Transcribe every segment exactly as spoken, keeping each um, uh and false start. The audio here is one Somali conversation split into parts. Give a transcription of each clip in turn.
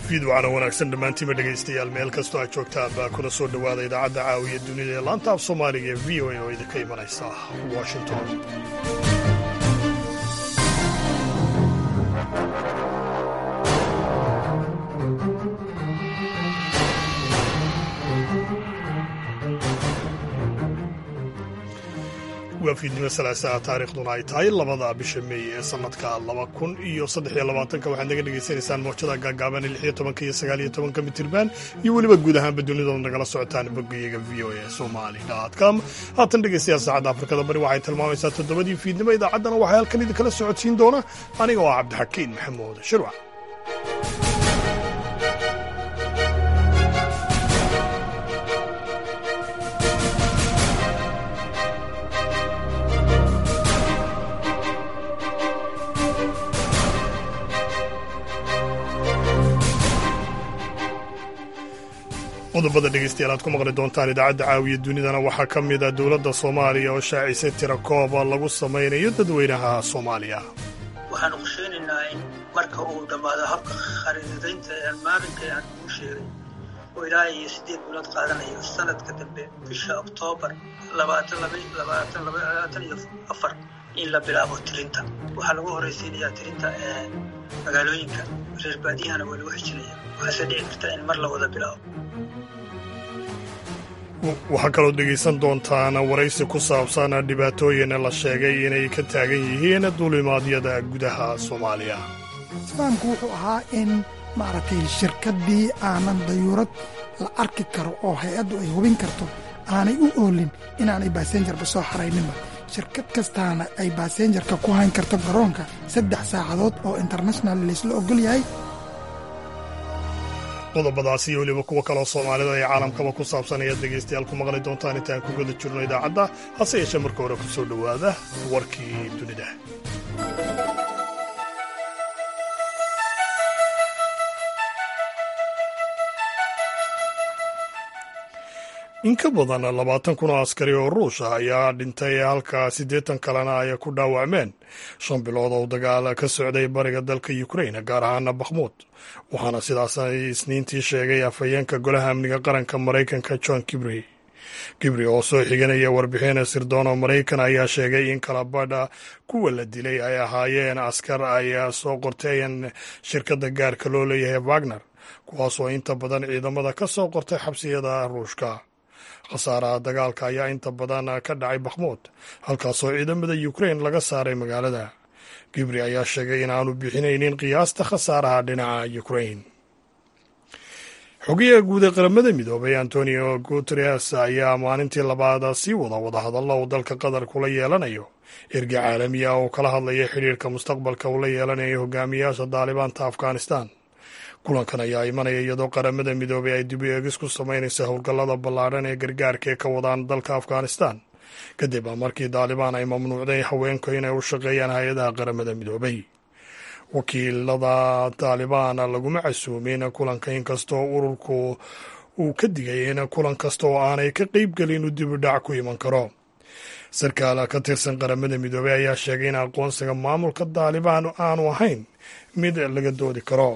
fiidwacana wanaagsan dhammaantiinba dhegaystayaal meel kastoo aad joogtaan baa kuna soo dhowaada idaacadda caawiya dunida ee laanta af soomaaliga ee v o a oo idinka imanaysa washington. waa fiidnimo salaasaha taariikhduna ay tahay labada bisha meey ee sannadka laba kun iyo saddex iyo labaatanka waxaad naga dhegaysanaysaan mowjada gaagaaban lix iyo tobanka iyo sagaal iyo tobanka mitirban iyo weliba guud ahaanba dunidooda nagala socotaan boggayaga v o a somali com. haatan dhegaystayaal saacadda afrikada bari waxay tilmaamaysaa toddobadii fiidnimo. idaacaddana waxaa halkan idinkala socodsiin doona aniga oo cabdixakiin maxamuud shirwac. qodobada dhegaystayaal aad ku maqli doontaan idaacadda caawiya dunidana waxaa ka mid a dowladda soomaaliya oo shaacisay tirakooba lagu samaynayo dadweynaha soomaaliya. waxaanu qorsheynaynaa in marka uu dhammaado habka khariidadaynta ee maalinka aan kuu sheegay oo ilaa iyo siddeed bilood qaadanayo sanadka dambe bisha oktoobar labaatan iyo afar in la bilaabo tirinta. waxaa lagu horraysiinayaa tirinta ee magaalooyinka, reer baadiyahana waa lagu xijinaya. waxaase dhici karta in mar la wada bilaabo. waxaa kaloo dhegaysan doontaan waraysi ku saabsan dhibaatooyin la sheegay inay ka taagan yihiin duulimaadyada gudaha soomaaliya. islaamku wuxuu ahaa in maaragtay shirkaddii aanan dayuurad la arki karo oo hay-addu ay hubin karto aanay u oolin inaanay baasenjarba soo xarayninba. shirkad kastaana ay baasenjarka ku hayn karto garoonka saddex saacadood oo international laysla ogol yahay. qodobadaasi iyo weliba kuwa kaloo soomaalida iyo caalamkaba ku saabsan ayaad dhegaystayaal ku maqli doontaan intaan ku guda jirno idaacadda. hase yeeshee marka hore ku soo dhowaada warkii dunida. in ka badan labaatan kun oo askari oo ruush ah ayaa dhintay halka siddeetan kalena ay ku dhaawacmeen shan bilood oo dagaal ka socday bariga dalka ukrain, gaar ahaana bakhmuud. waxaana sidaas isniintii sheegay afhayeenka golaha amniga qaranka maraykanka john kibri kibri oo soo xiganaya warbixin sirdoon oo maraykan ayaa sheegay in kala badha kuwa la dilay ay ahaayeen askar ay soo qorteen shirkadda gaarka loo leeyahay wagner, kuwaasoo inta badan ciidamada ka soo qortay xabsiyada ruushka. khasaaraha dagaalka ayaa inta badan ka dhacay bakhmuud, halkaasoo ciidamada ukrain laga saaray magaalada. kibri ayaa sheegay in aanu bixinaynin qiyaasta khasaaraha dhinaca ukrain. xogayaha guud ee qaramada midoobay antonio guteres ayaa maalintii labaad sii wada wadahadalla uu dalka qatar kula yeelanayo erga caalamiya oo kala hadlaya xidhiirka mustaqbalka uu la yeelanayo hogaamiyaasha daalibaanta afghanistan. kulankan ayaa imanaya iyadoo qaramada midoobay ay dib u eegis ku samaynaysa howlgallada ballaadhan ee gargaarka ee ka wadaan dalka afghanistan kadib markii daalibaan ay mamnuucday haweenku inay u shaqeeyaan hay-adaha qaramada midoobay. wakiilada daalibaan laguma casuumin kulanka, inkastoo ururku uu ka digay in kulan kasta oo aanay ka qaybgelin uu dib u dhac ku iman karo. sarkaal ka tirsan qaramada midoobay ayaa sheegay in aqoonsiga maamulka daalibaan aanu ahayn mid laga doodi karo.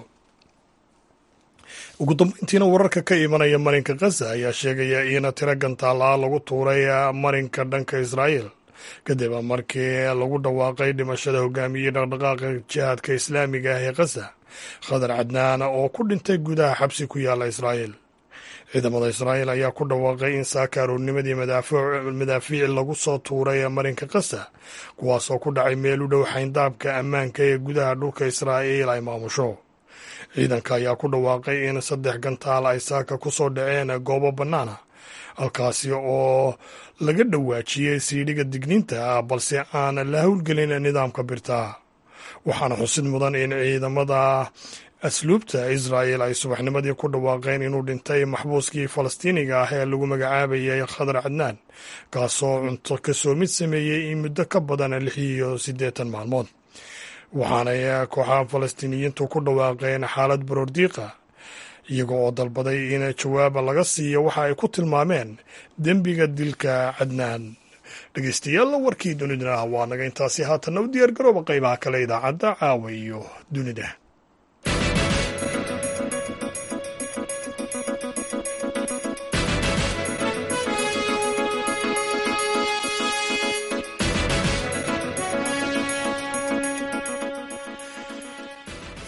ugu dambeyntiina wararka ka imanaya marinka khaza ayaa sheegaya in tiro gantaala lagu tuuray marinka dhanka israa'iil kadib markii lagu dhawaaqay dhimashada hogaamiyey dhaqdhaqaaqa jihaadka islaamiga ah ee khaza khadar cadnaan oo ku dhintay gudaha xabsi ku yaalla israa'iil. ciidamada israa'iil ayaa ku dhawaaqay in saaka aroornimadii madaafiic lagu soo tuuray marinka khaza, kuwaasoo ku dhacay meel u dhow xayndaabka ammaanka ee gudaha dhulka israa'iil ay maamusho. ciidanka ayaa ku dhawaaqay in saddex gantaal ay saaka ku soo dhaceen goobo bannaana, halkaasi oo laga dhawaajiyey siidhiga digniinta ah balse aan la howlgelin nidaamka birta. waxaana xusid mudan in ciidamada asluubta israa'il ay subaxnimadii ku dhawaaqeen inuu dhintay maxbuuskii falastiiniga ah ee lagu magacaabayay khadar cadnaan, kaasoo cunto ka soo mid sameeyey in muddo ka badan lix iyo siddeetan maalmood. waxaanay kooxaha falastiiniyiintu ku dhawaaqeen xaalad baroordiiqa, iyaga oo dalbaday in jawaaba laga siiyo waxa ay ku tilmaameen dembiga dilka cadnaan. dhegeystayaal warkii dunidana waa naga intaasi. haatanna u diyaar garooba qaybaha kale idaacadda caawa iyo dunida.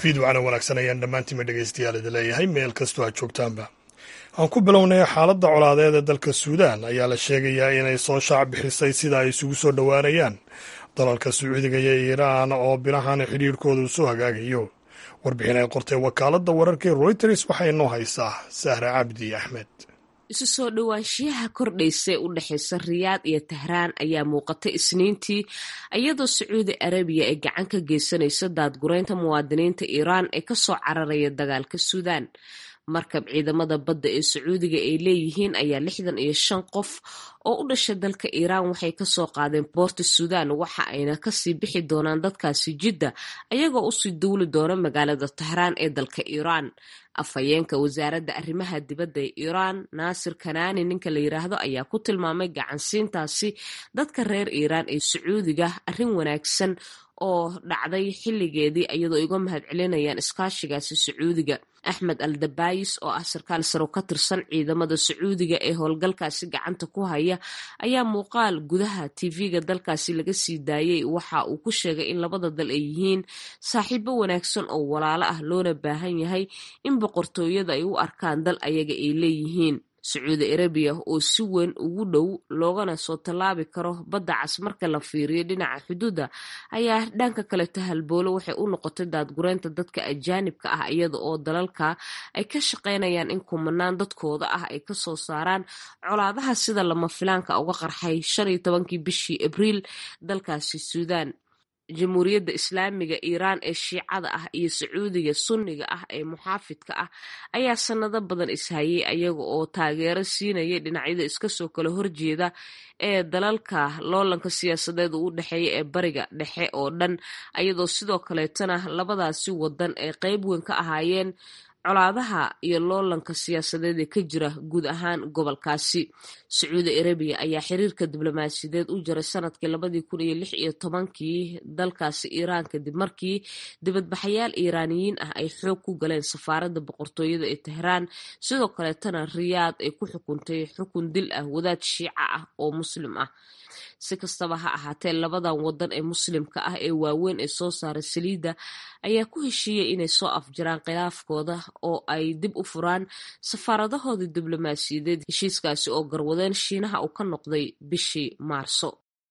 fiidwacana wanaagsan ayaan dhammaantiinma dhegaystayaal idin leeyahay meel kastoo aad joogtaanba. aan ku bilownay xaaladda colaadeed ee dalka suudaan ayaa la sheegayaa inay soo shaac bixisay sida ay isugu soo dhowaanayaan dalalka sacuudiga iyo iiraan oo bilahan xidhiirkooda u soo hagaagayo. warbixin ay qortay wakaaladda wararkii Reuters waxay noo haysaa Sahra Cabdi Axmed. isu soo dhowaanshiyaha kordhaysa u dhexaysa Riyaad iyo Tahraan ayaa muuqatay Isniintii iyadoo Sacuudi Arabiya ay gacan ka geysanayso daadgureynta muwaadiniinta Iiraan ee ka soo cararaya dagaalka Suudaan. markab ciidamada badda ee Sacuudiga ay leeyihiin ayaa lixdan iyo shan qof oo u dhashay dalka Iiraan waxay ka soo qaadeen boorta Suudaan waxa ayna kasii bixi doonaan dadkaasi Jidda ayagoo usii duuli doona magaalada Tahraan ee dalka Iiraan. afhayeenka wasaaradda arrimaha dibadda ee Iiraan Naasir Kanaani ninka la yiraahdo ayaa ku tilmaamay gacansiintaasi dadka reer Iiraan ee Sacuudiga arrin wanaagsan oo dhacday xilligeedii iyadoo iga mahadcelinayaan iskaashigaasi Sacuudiga. Axmed Al-Dabayis oo ah sarkaal sare ka tirsan ciidamada Sacuudiga ee howlgalkaasi gacanta ku haya ayaa muuqaal gudaha T V-ga dalkaasi laga sii daayay waxa uu ku sheegay in labada dal ay yihiin saaxiibo wanaagsan oo walaalo ah loona baahan yahay in boqortooyada ay u arkaan dal ayaga ay leeyihiin. Sacuudi Arabiya oo si weyn ugu dhow loogana soo tallaabi karo badda cas marka la fiiriyo dhinaca xuduudda ayaa dhanka kale tahalboolo waxay u noqotay daadgureynta dadka ajaanibka ah iyada oo dalalka ay ka shaqaynayaan in kumanaan dadkooda ah ay ka soo saaraan colaadaha sida lama filaanka uga qarxay shan iyo tobankii bishii Abriil dalkaasi Suudaan. Jamhuuriyadda Islaamiga Iiraan ee Shiicada ah iyo Sacuudiga Sunniga ah ee muxaafidka ah ayaa sanado badan ishayay ayaga oo taageero siinaya dhinacyada iska soo kala horjeeda ee dalalka loolanka siyaasadeed u dhexeeya ee bariga dhexe oo dhan iyadoo sidoo kaleetana labadaasi wadan ay qayb weyn ka ahaayeen colaadaha iyo loolanka siyaasadeed ee ka jira guud ahaan gobolkaasi. Sacuudi Arabiya ayaa xiriirka diblomaasiyadeed u jaray sanadkii labadii kun iyo lix iyo tobankii dalkaasi Iiraan kadib markii dibadbaxayaal Iiraaniyiin ah ay xoog ku galeen safaaradda boqortooyada ee Tahraan sidoo kaleetana Riyaad ay ku xukuntay xukun dil ah wadaad Shiica ah oo Muslim ah. si kastaba ha ahaatee labadan wadan ee muslimka ah ee waaweyn ee soo saaray saliidda ayaa ku heshiiyey inay soo afjaraan khilaafkooda oo ay dib u furaan safaaradahooda diblomaasiyadeed. heshiiskaasi oo garwadeen Shiinaha uu ka noqday bishii Maarso.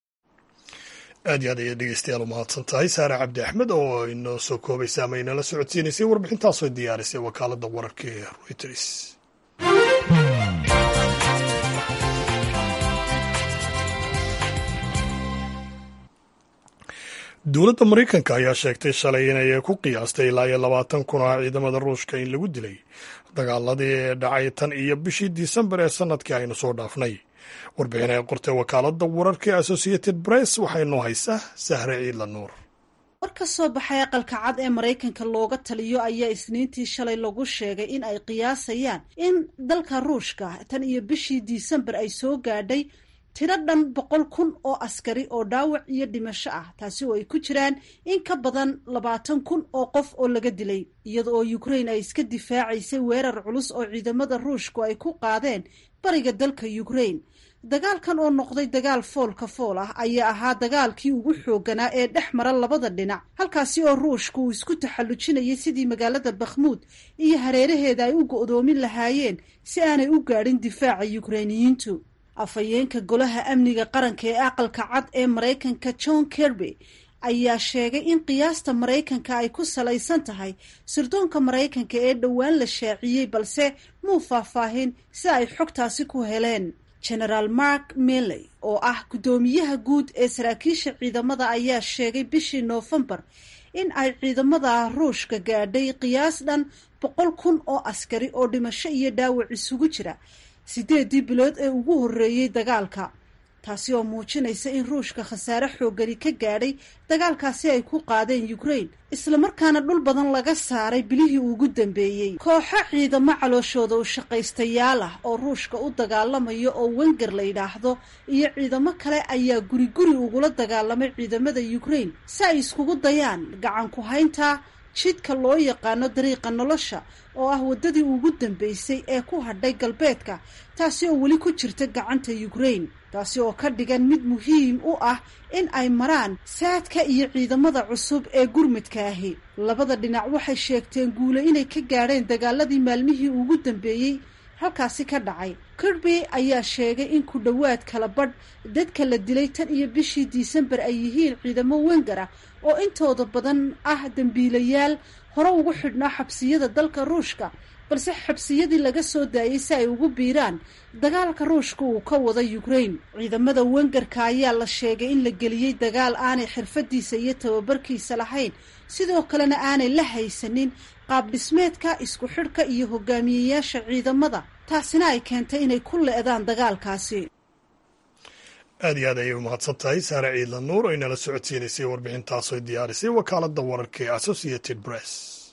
aad iyo aad ayay dhegeystayaal u mahadsan tahay Saare Cabdi Axmed oo inoo soo koobaysa ama inala socodsiinaysay warbixintaasoo diyaarisay wakaaladda wararka ee Reuters. dowladda Mareykanka ayaa sheegtay shalay inay ku qiyaastay ilaa iyo labaatan kun oo ciidamada Ruushka in lagu dilay dagaaladii dhacay tan iyo bishii Disembar ee sanadkii aynu soo dhaafnay. warbixin ay qortay wakaaladda wararka ee Associated Press waxay noo haysaa Sahre Ciidla Nuur. war ka soo baxay aqalka cad ee Mareykanka looga taliyo ayaa Isniintii shalay lagu sheegay in ay qiyaasayaan in dalka Ruushka tan iyo bishii Disembar ay soo gaadhay tiro dhan boqol kun oo askari oo dhaawac iyo dhimasho ah, taasi oo ay ku jiraan in ka badan labaatan kun oo qof oo laga dilay, iyada oo Ukraine ay iska difaacaysay weerar culus oo ciidamada Ruushku ay ku qaadeen bariga dalka Ukraine. dagaalkan oo noqday dagaal foolka fool ah ayaa ahaa dagaalkii ugu xooganaa ee dhex mara labada dhinac, halkaasi oo Ruushku uu isku taxallujinayay sidii magaalada Bakhmut iyo hareeraheeda ay u go'doomin lahaayeen si aanay u gaadhin difaaca Ukrainiyiintu. afhayeenka golaha amniga qaranka ee aqalka cad ee Mareykanka John Kirby ayaa sheegay in qiyaasta Mareykanka ay ku salaysan tahay sirdoonka Mareykanka ee dhowaan la shaaciyey, balse muu faahfaahin si ay xogtaasi ku heleen. General Mark Milley oo ah gudoomiyaha guud ee saraakiisha ciidamada ayaa sheegay bishii Noofembar in ay ciidamada Ruushka gaadhay qiyaas dhan boqol kun oo askari oo dhimasho iyo dhaawac isugu jira sideedii bilood ee ugu horreeyey dagaalka, taasi oo muujinaysa in Ruushka khasaare xoogani ka gaadhay dagaalkaasi ay ku qaadeen Ukraine, isla markaana dhul badan laga saaray bilihii ugu dambeeyey. kooxo ciidamo calooshooda u shaqaystayaal ah oo Ruushka u dagaalamayo oo Wenger la yidhaahdo iyo ciidamo kale ayaa guri guri ugula dagaalamay ciidamada Ukraine si ay iskugu dayaan gacan ku haynta jidka loo yaqaano dariiqa nolosha oo ah waddadii ugu dambeysay ee ku hadhay galbeedka taasi oo weli ku jirta gacanta Ukraine taasi oo ka dhigan mid muhiim u ah in ay maraan saadka iyo ciidamada cusub ee gurmadka ahi labada dhinac waxay sheegteen guule inay ka gaadheen dagaaladii maalmihii ugu dambeeyey halkaasi ka dhacay Kirby ayaa sheegay in ku dhawaad kala badh dadka la dilay tan iyo bishii December ay yihiin ciidamo Wengara oo intooda badan ah dambiilayaal hore ugu xidhnaa xabsiyada dalka Ruushka balse xabsiyadii laga soo daayay si ay ugu biiraan dagaalka Ruushka uu ka wada Ukraine ciidamada Wengarka ayaa la sheegay in la geliyay dagaal aanay xirfadiisa iyo tababarkiisa lahayn sidoo kalena aanay la haysanin qaab dhismeedka isku xidhka iyo hogaamiyeyaasha ciidamada taasina ay keentay inay ku leedaan dagaalkaasi aad iyo aad ayay u mahadsan tahay Saare Ciidla Nuur oo inala socodsiinaysay warbixintaas oo diyaarisay wakaaladda wararka ee Associated Press.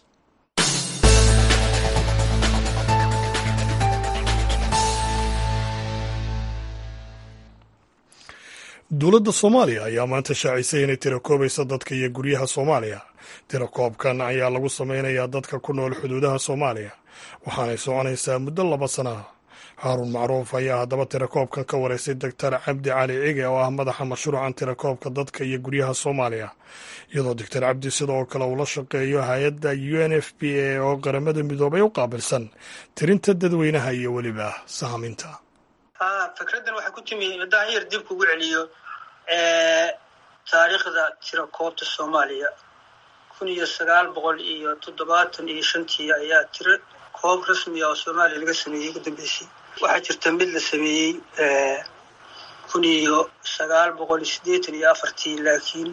dowladda Soomaaliya ayaa maanta shaacisay inay tirakoobayso dadka iyo guryaha Soomaaliya. Tirakoobkan ayaa lagu sameynayaa dadka ku nool xuduudaha Soomaaliya waxaanay soconaysaa muddo laba sano ah. Haarun Macruuf ayaa haddaba tirakoobkan ka wareysay Doctor Cabdi Cali Cige oo ah madaxa mashruucan tirakoobka dadka iyo guryaha Soomaaliya iyadoo Doctor Cabdi sidoo kale uu la shaqeeyo hay'adda U N F P A oo qaramada midoobay u qaabilsan tirinta dadweynaha iyo weliba saaminta. ah fikradan waxa ku timi haddaan yar dib kugu celiyo ee taariikhda tirakoobta Soomaaliya kun iyo sagaal boqol iyo toddobaatan iyo shantii ayaa tiro koob rasmi ah oo Soomaaliya laga sameeyay ka dambeysay waxaa jirta mid la sameeyay ee kun iyo sagaal boqol iyo siddeetan iyo afartii laakiin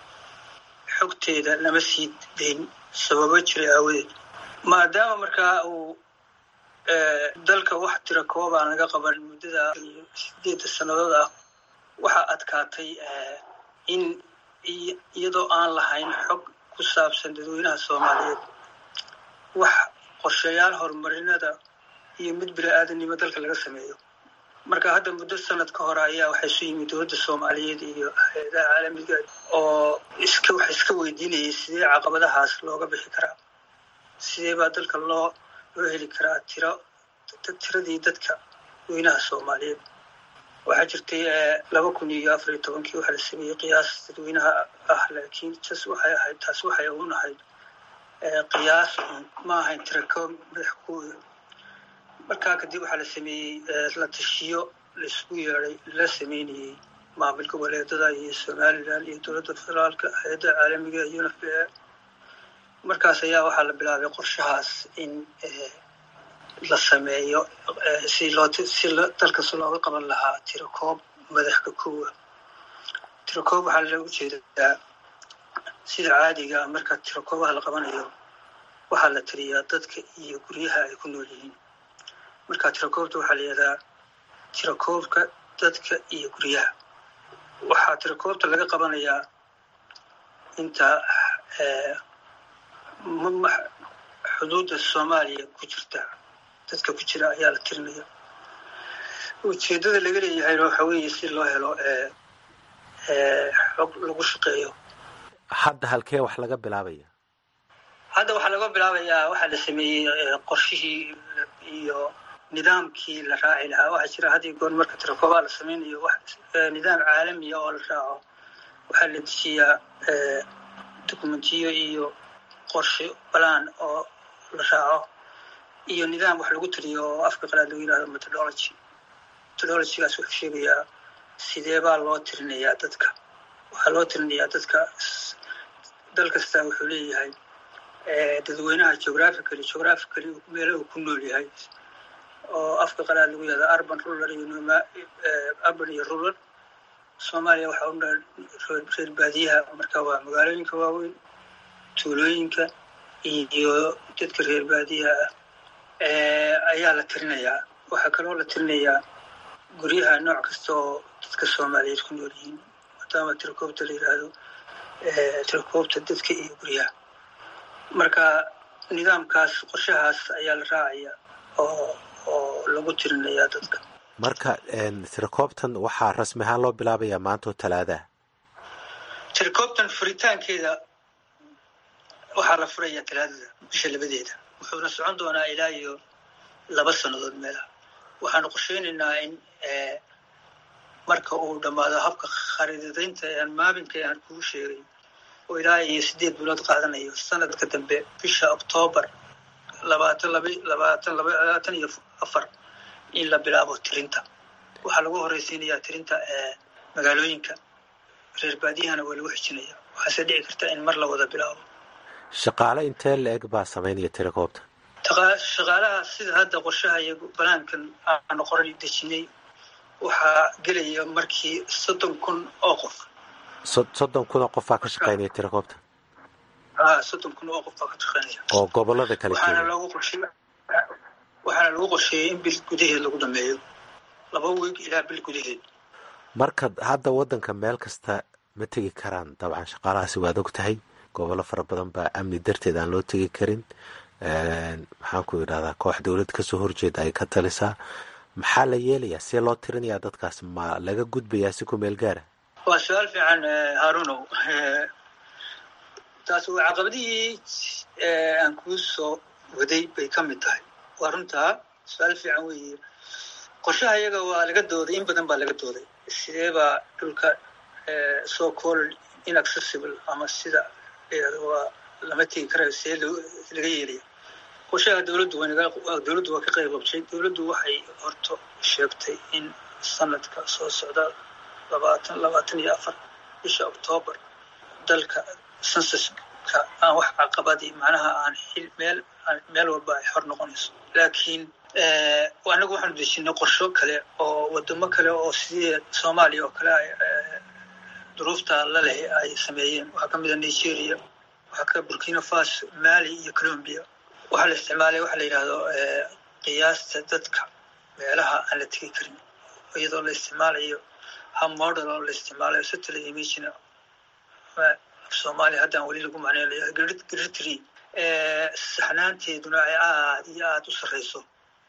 xogteeda lama sii deyn sababo jiray awgeed maadaama markaa uu dalka wax tirakoob aan laga qaban muddada siddeed sanadood ah waxa adkaatay in iyadoo aan lahayn xog ku saabsan dadweynaha Soomaaliyeed wax qorshayaal horumarinada iyo mid bini'aadanimo dalka laga sameeyo marka hadda muddo sanad ka hor ayaa waxay soo yimid dowladda Soomaaliyeed iyo hay'adaha caalamiga oo iska wax iska weydiinayay sidee caqabadahaas looga bixi karaa sidee baa dalka loo loo heli karaa tiro tiradii dadka dadweynaha Soomaaliyeed waxaa jirtay laba kun iyo afar iyo tobankii waxa la sameeyay qiyaas dadweynaha ah laakiin taas waxay ahayd taas waxay u nahay qiyaas ma ahayn tirakoob madaxkooda markaa kadib waxaa la sameeyey la tashiyo la isku yeeray la sameynayay maamul goboleedada iyo Somaliland iyo dowladda federaalka hay'adaha caalamiga iyo U N F P A markaas ayaa waxaa la bilaabay qorshahaas in la sameeyo si loo si dalka looga qaban lahaa tirakoob madaxka koowa tirakoob waxaa loogu jeedaa sida caadiga marka tirakoobaha la qabanayo waxaa la tiriyaa dadka iyo guryaha ay ku nool yihiin marka tirakoobta waxaa la yiraahdaa tirakoobka dadka iyo guryaha waxaa tirakoobta laga qabanayaa inta ee xuduudda Soomaaliya ku jirta dadka ku jira ayaa la tirinaya ujeedada laga leeyahay waxa weeye si loo helo ee ee xog lagu shaqeeyo hadda halkee wax laga bilaabaya hadda waxa laga bilaabayaa waxa la sameeyay qorshihii iyo nidaamkii la raaci lahaa waxa jira hadii goor marka tirakoobaha la sameynayo wax nidaam caalami ah oo la raaco waxa la dejiyaa ee dokumentiyo iyo qorshe plan oo la raaco iyo nidaam wax lagu tiriyo oo afka qalaad lagu yiraahdo methodology methodology-gaas wuxuu sheegayaa sidee baa loo tirinayaa dadka waxaa loo tirinayaa dadka dal kasta wuxuu leeyahay dadweynaha geographically geographically meelo uu ku nool yahay oo afka qalaad lagu yiraahdo urban rural iyo urban iyo rural Soomaaliya waxa uu reer baadiyaha marka waa magaalooyinka waaweyn tuulooyinka iyo dadka reer baadiyaha ee ayaa la tirinayaa waxa kaloo la tirinayaa guryaha nooc kasta oo dadka Soomaaliyeed ku nool yihiin maadaama tirakoobta la yiraahdo ee tirakoobta dadka iyo guryaha marka nidaamkaas qorshahaas ayaa la raacaya oo oo lagu tirinayaa dadka marka een tirakoobtan waxaa rasmi ahaan loo bilaabayaa maanta Talaada tirakoobtan furitaankeeda waxaa la furayaa talaadada bisha labadeeda wuxuuna socon doonaa ilaa iyo laba sannadood meelaha waxaanu qorsheynaynaa in marka uu dhammaado habka khariidadeynta aan maabinka aan kugu sheegay oo ilaa iyo sideed bilood qaadanayo sanadka dambe bisha oktoobar labaatan laba labaatan labaatan iyo afar in la bilaabo tirinta waxaa lagu horeysiinayaa tirinta magaalooyinka reer baadiyahana waa lagu xijinaya waxaase dhici karta in mar la wada bilaabo shaqaale intee la-eg baa samaynaya tirakoobta shaqaalaha sida hadda qorshaha iyo banaankan aanu qoran dejinay waxaa gelaya markii soddon kun oo qof soddon kun oo qof baa ka shaqaynaya tirakoobta a soddon kun oo qof baa ka shaqaynaya oo gobolada kale waxaana loogu qorsheey waxaana lagu qorsheeyey in bil gudaheed lagu dhameeyo laba weeg ilaa bil gudaheed marka hadda waddanka meel kasta ma tegi karaan dabcan shaqaalahaasi waad og tahay gobollo fara badan baa amni darteed aan loo tegi karin maxaan ku idhahdaa koox dowlad kasoo horjeeda ay ka talisaa maxaa la yeelayaa see loo tirinayaa dadkaas ma laga gudbayaa si ku meel gaara waa su-aal fiican haarunow taas waa caqabadihii aan kuu soo waday bay ka mid tahay waa runtaa su-aal fiican weeye qorshaha iyaga waa laga dooday in badan baa laga dooday sidee baa dhulka so called inaccessible ama sida waa lama tegi karayo see laga yeelaya qorshaha dowladdu dowladdu waa ka qayb qabtay dowladdu waxay horto sheegtay in sanadka soo socda labaatan labaatan iyo afar bisha oktoobar dalka censuska aan wax caqabadii macnaha aan meel meel walba ay xor noqonayso laakiin anagu waxaanu dejinay qorsho kale oo wadamo kale oo sidii soomaaliya oo kale duruufta la leh ay sameeyeen waxaa ka mid a nigeria waxaa ka burkina faso mali iyo colombia waxaa la isticmaalay waxa la yidhaahdo qiyaasta dadka meelaha aan la tegi karin iyadoo la isticmaalayo hab model oo la isticmaalayo satellite imagina soomaaliya haddaan weli lagu macneynayo gritry saxnaanteeduna ay aad iyo aada u sarreyso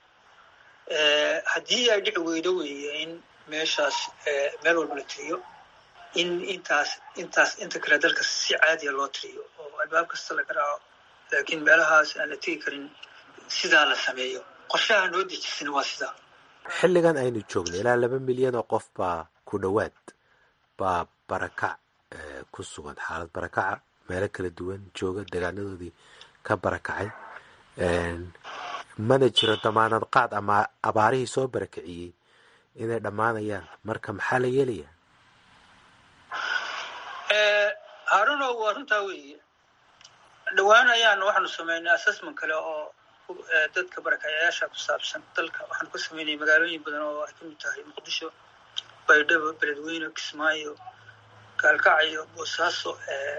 haddii ay dhici weydo weeye in meeshaas meel walba la tiriyo in intaas intaas inta kale dalka si caadiya loo tiriyo oo albaab kasta la garaaco laakiin meelahaas aan la tegi karin sidaa la sameeyo qorshaha noo dejisana waa sidaa xilligan aynu joogno ilaa laba milyan oo qof baa ku dhowaad baa barakac ku sugan xaalad barakaca meelo kala duwan jooga deegaanadoodii ka barakacay mana jiro damaanad qaad ama abaarihii soo barakiciyey inay dhammaanayaan marka maxaa la yeelayaa haaruno waa runtaa weeye dhowaan ayaan waxaanu sameynay assessment kale oo dadka barakacayaasha ku saabsan dalka waxaanu ka sameynay magaalooyin badan oo ay ka mid tahay muqdisho baydhabo beledweyne kismaayo gaalkacyo boosaaso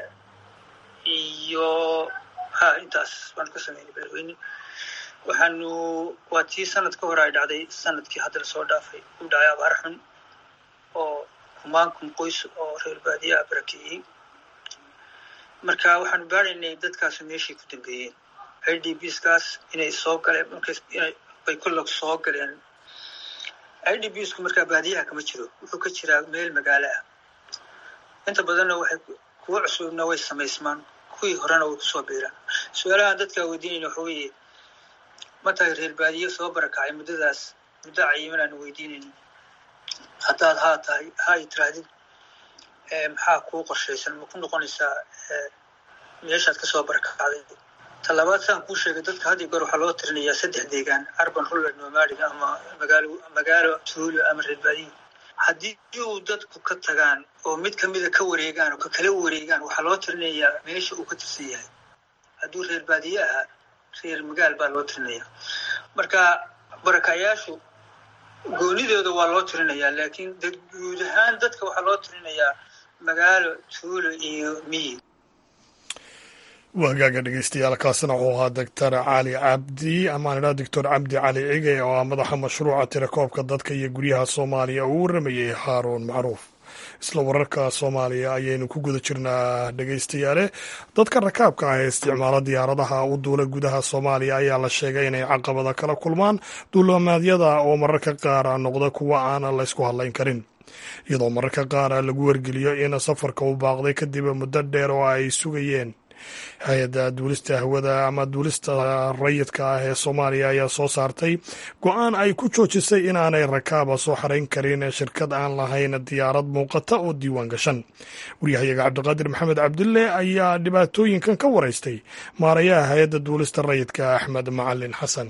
iyo ha intaas baanu ka sameynay beledweyne waxaanu waa tii sanad ka hor ay dhacday sanadkii hadda lasoo dhaafay u dhacay abaar xun oo kumaankum qoys oo reer baadiyaha barakiciyey marka waxaanu baaraynay dadkaasi meeshay ku dambeeyeen i d b skaas inay soo galeen markays bay kolog soo galeen i d b sku markaa baadiyaha kama jiro wuxuu ka jiraa meel magaalo ah inta badanna waxay kuwa cusubna way samaysmaan kuwii horena way kusoo biiraan su-aalahan dadkaa weydiinayna waxa weeye ma tahay reer baadiye soo barakacay muddadaas muddo cayiman aanu weydiinayna haddaad haa tahay ha i tiraahdid maxaa kuu qorshaysan ma ku noqonaysaa meeshaad ka soo barakacday talabaad saan kuu sheegay dadka had iyo goor waxaa loo tirinayaa saddex deegaan urban rural nomadic ama magaalo magaalo tuulo ama reer baadiye haddii uu dadku ka tagaan oo mid kamida ka wareegaan oo ka kala wareegaan waxaa loo tirinayaa meesha uu ka tirsan yahay hadduu reer baadiye ahaa reer magaal baa loo tirinayaa marka barakacayaashu goonidooda waa loo tirinayaa laakiin dad guud ahaan dadka waxaa loo tirinayaa magaalo tuulo iyo miyi waagaaga dhegeystayaal kaasina wuxuu ahaa doctor cali cabdi amaan idhaa doctor cabdi cali cige oo ah madaxa mashruuca tirakoobka dadka iyo guryaha soomaaliya uu waramayey haaruun macruuf isla wararka soomaaliya ayaynu ku guda jirnaa dhegeystayaale dadka rakaabka ah ee isticmaala diyaaradaha u duula gudaha soomaaliya ayaa la sheegay inay caqabada kala kulmaan duulimaadyada oo mararka qaara noqda kuwa aan laysku hadlayn karin iyadoo mararka qaara lagu wargeliyo in safarka uu baaqday kadib muddo dheer oo ay sugayeen hay-adda duulista hawada ama duulista rayidka ah ee soomaaliya ayaa soo saartay go-aan ay ku joojisay inaanay rakaaba soo xarayn karin shirkad aan lahayn diyaarad muuqata oo diiwaan gashan. waryahayaga cabdiqaadir maxamed cabdulle ayaa dhibaatooyinkan ka waraystay maarayaha hay-adda duulista rayidka axmed macalin xasan.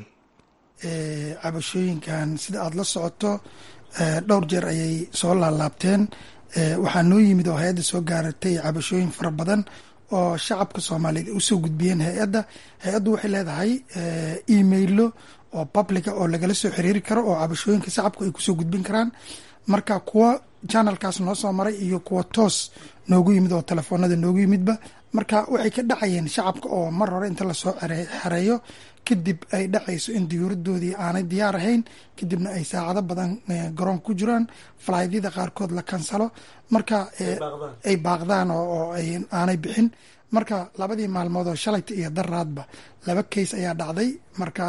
cabashooyinkan sida aada la socoto dhowr jeer ayay soo laalaabteen. waxaa noo yimid oo hay-adda soo gaaratay cabashooyin fara badan oo shacabka soomaaliyeed ay usoo gudbiyeen hay-adda. hay-addu waxay leedahay emailo oo publica oo lagala soo xiriiri karo oo cabashooyinka shacabku ay kusoo gudbin karaan. marka kuwa janalkaas noo soo maray iyo kuwa toos noogu yimid oo telefoonada noogu yimidba, marka waxay ka dhacayeen shacabka oo mar hore inta lasoo xareeyo kadib ay dhacayso in diyuuradoodii aanay diyaar ahayn, kadibna ay saacado badan garoon ku jiraan, falaadyada qaarkood la kansalo, marka ay baaqdaan oo aanay bixin. marka labadii maalmood oo shalayta iyo daraadba laba case ayaa dhacday. marka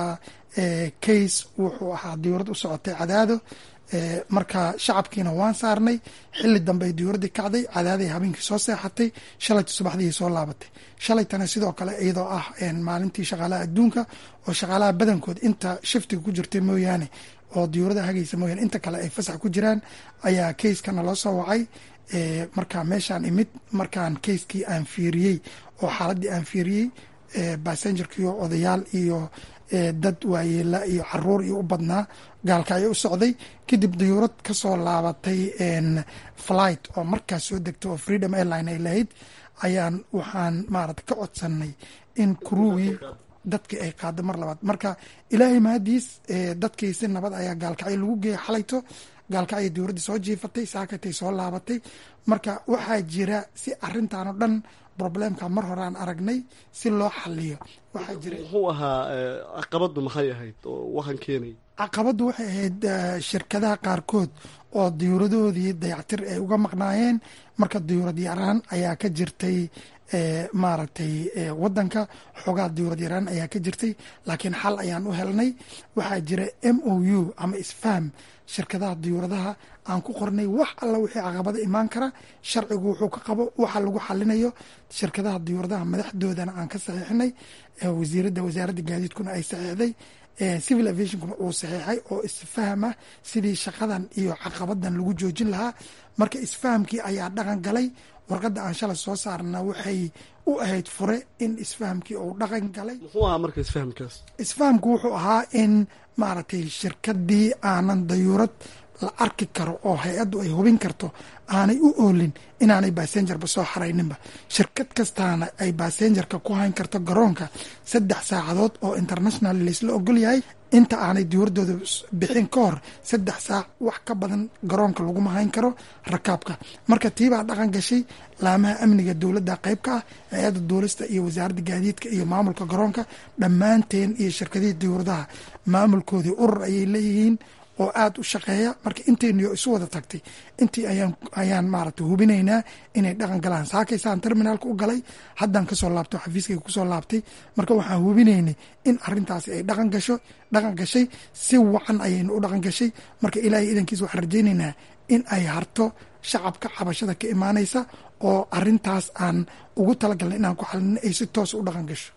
case wuxuu ahaa diyuurad u socotay Cadaado, marka shacabkiina waan saarnay. xili dambe ay diyuuradii kacday, Cadaaday habeenkii soo seexatay, shalayta subaxdii soo laabatay. shalaytana sidoo kale iyadoo ah maalintii shaqaalaha adduunka oo shaqaalaha badankood inta shiftiga ku jirtay mooyaane oo diyuurada hagaysa mooyaane inta kale ay fasax ku jiraan ayaa kayskana loo soo wacay. marka meeshaan imid markaan kayskii aan fiiriyey oo xaaladii aan fiiriyey, basengerkii oo odayaal iyo dad waayeela iyo caruur iyo u badnaa gaalka ayaa u socday. kadib diyuurad kasoo laabatay flight oo markaas soo degtay oo Freedom Airline ay lahayd ayaan waxaan maarata ka codsanay in kuruugii dadkii ay qaado mar labaad. marka ilaahay mahadiis dadkii si nabad ayaa gaalkacyo lagu geeyay. xalayto gaalkacyo diyuuraddii soo jiifatay, saakatay soo laabatay. marka waxaa jira si arintan oo dhan problemka mar hore aan aragnay si loo xaliyo. waxaa jira muxuu ahaa caqabadu maxay ahayd oo waxaan keenay? caqabadu waxay ahayd shirkadaha qaarkood oo diyuuradoodii dayactir ay uga maqnaayeen. marka diyuurad yaraan ayaa ka jirtay maaragtay wadanka, xoogaa diyuurad yaraan ayaa ka jirtay, laakiin xal ayaan u helnay. waxaa jira M O U ama isfaham shirkadaha diyuuradaha aan ku qornay wax alla wixii caqabada imaan kara, sharcigu wuxuu ka qabo waxa lagu xalinayo. shirkadaha diyuuradaha madaxdoodana aan ka saxiixnay, wasiirada wasaaradda gaadiidkuna ay saxiixday, civil aviationkuna uu saxiixay oo isfaham ah sidii shaqadan iyo caqabadan lagu joojin lahaa. marka isfahamkii ayaa dhaqan galay. warqadda aan shalay soo saarna waxay u ahayd fure in isfahamkii uu dhaqan galay. muxuu ahaa marka isfahamkaas? isfahamku wuxuu ahaa in maaragtay shirkadii aanan dayuurad la arki karo oo hay-addu ay hubin karto aanay u oolin inaanay basengerba soo xarayninba. shirkad kastaana ay basengerka ku hayn karto garoonka saddex saacadood oo international laysla ogol yahay. inta aanay diyuuradooda bixin ka hor saddex saac wax ka badan garoonka laguma hayn karo rakaabka. marka tiibaa dhaqan gashay. laamaha amniga dowladda qayb ka ah, hay-adda duulista iyo wasaaradda gaadiidka iyo maamulka garoonka dhammaanteen iyo shirkadihii diyuuradaha maamulkoodii urur ayay leeyihiin oo aada u shaqeeya. marka intayniyo isu wada tagtay intii ayaan ayaan maaragtay hubinaynaa inay dhaqan galaan. saakaysaan terminaalka u galay, haddaan kasoo laabto xafiiskayga kusoo laabtay. marka waxaan hubinaynay in arintaasi ay dhaqan gasho dhaqan gashay si wacan ayaynu u dhaqan gashay. marka ilaahay idankiis waxaan rajaynaynaa in ay harto shacabka cabashada ka imaanaysa oo arintaas aan ugu talagalnay inaan ku xalino ay si toos u dhaqan gasho.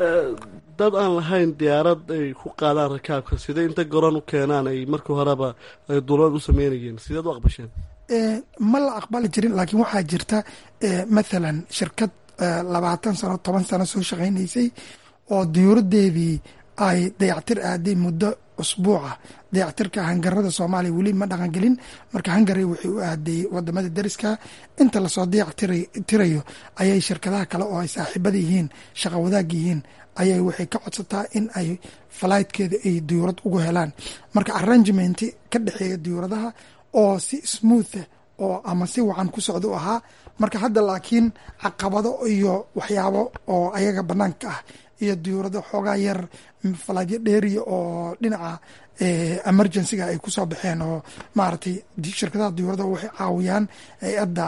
dad aan lahayn diyaarad ay ku qaadaan rakaabka sidee inta garoon u keenaan ay markii horeba ay duulad u sameynayeen, sideed u aqbasheen? ma la aqbali jirin, laakiin waxaa jirta mathalan shirkad labaatan sano toban sano soo shaqaynaysay oo diyuuradeedii ay dayactir aaday muddo usbuuca. dayactirka hangarada soomaaliya weli ma dhaqangelin. marka hangari waxay u aaday wadamada dariska. inta lasoo dayactirayo ayay shirkadaha kale oo ay saaxiibada yihiin, shaqa wadaag yihiin, ayay waxay ka codsataa in ay flightkeeda ay diyuurad ugu helaan. marka arrangement ka dhexeeya diyuuradaha oo si smooth oo ama si wacan ku socda u ahaa. marka hadda laakiin caqabado iyo waxyaabo oo ayaga banaanka ah iyo diyuurado xoogaa yar falaadyo dheeriya oo dhinaca emergencyga ay kusoo baxeen oo maaragtay shirkadaha diyuurada waxay caawiyaan hay-adda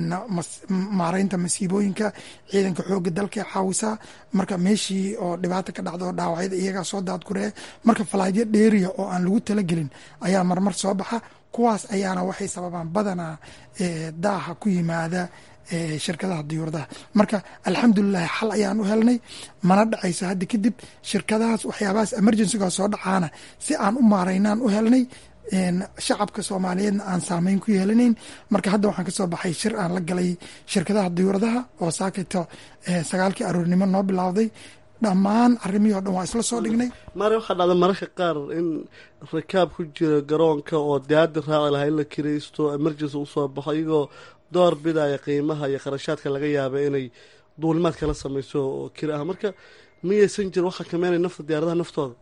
maareynta masiibooyinka ciidanka xooga dalka caawisaa. marka meeshii oo dhibaata ka dhacda oo dhaawacyada iyagaa soo daadguree. marka falaadyo dheeriya oo aan lagu talagelin ayaa marmar soo baxa. kuwaas ayaana waxay sababaan badanaa daaha ku yimaada shirkadaha diyuuradaha. marka alxamdulilahi xal ayaan u helnay, mana dhacayso hadda kadib shirkadahaas waxyaabahaas emergencyga soo dhacaana si aan u maaraynaan u helnay, shacabka soomaaliyeedna aan saameyn ku yeelanayn. marka hadda waxaan kasoo baxay shir aan la galay shirkadaha diyuuradaha oo saakayto sagaalkii aroornimo noo bilowday. dhammaan arrimihii o dhan waa isla soo dhignay. maari waxaa dhacda mararka qaar in rakaab ku jira garoonka oo daadi raaci lahaa in la kiraysto emergency usoo baxo iyagoo door bidaya qiimaha iyo kharashaadka laga yaaba inay duulimaad kala sameyso oo kira ah. marka miyaysan jir waxaa kameynaya nafta diyaaradaha naftooda?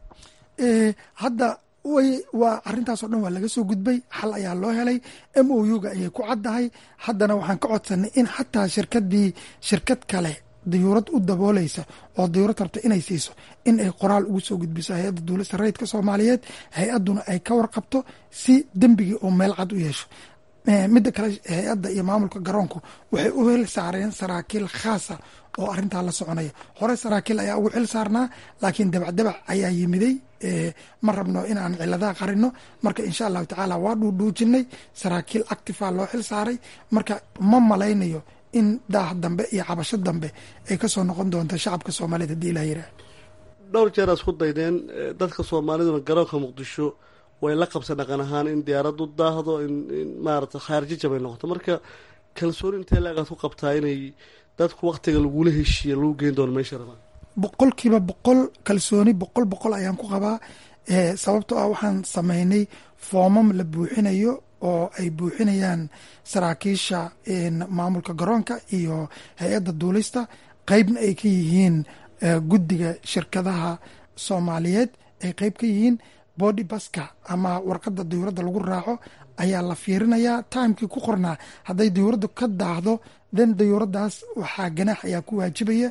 hadda way waa arrintaas oo dhan waa laga soo gudbay, xal ayaa loo helay, m o u-ga ayay ku caddahay. haddana waxaan ka codsanay in xataa shirkadii shirkad kale diyuurad u dabooleysa oo diyuurad rabta inay siiso in ay qoraal ugu soo gudbiso hay-adda duulista rayidka soomaaliyeed, hay-adduna ay ka warqabto si dembigii oo meel cad u yeesho. midda kale hay-adda iyo maamulka garoonku waxay u hel saareen saraakiil khaasa oo arrintaa la soconaya. hore saraakiil ayaa ugu xil saarnaa, laakiin dabacdabac ayaa yimiday. ma rabno inaan ciladaha qarino, marka insha allahu tacaala waa dhuudhuujinay, saraakiil actifa loo xil saaray. marka ma malaynayo in daah dambe iyo cabasho dambe ay kasoo noqon doonto shacabka soomaaliyeed haddii ilah yiraah. dhowr jeer aad isku daydeen dadka soomaaliduna garoonka muqdisho way la qabsan dhaqan ahaan in diyaarad u daahdo, in maarata khaarjijab ay noqoto. marka kalsooni intee laagaad ku qabtaa inay dadku waktiga lagula heshiiya lagu geyn doono meesha rabaan? boqol kiiba boqol kalsooni boqol boqol ayaan ku qabaa. sababtoo ah waxaan sameynay foomam la buuxinayo oo ay buuxinayaan saraakiisha maamulka garoonka iyo hay-adda duulista, qeybna ay ka yihiin guddiga shirkadaha soomaaliyeed ay qeyb ka yihiin. body baska ama warqadda diyuuradda lagu raaco ayaa la fiirinayaa timekii ku qornaa. hadday diyuuraddu ka daahdo then diyuuraddaas waxaa ganaax ayaa ku waajibaya.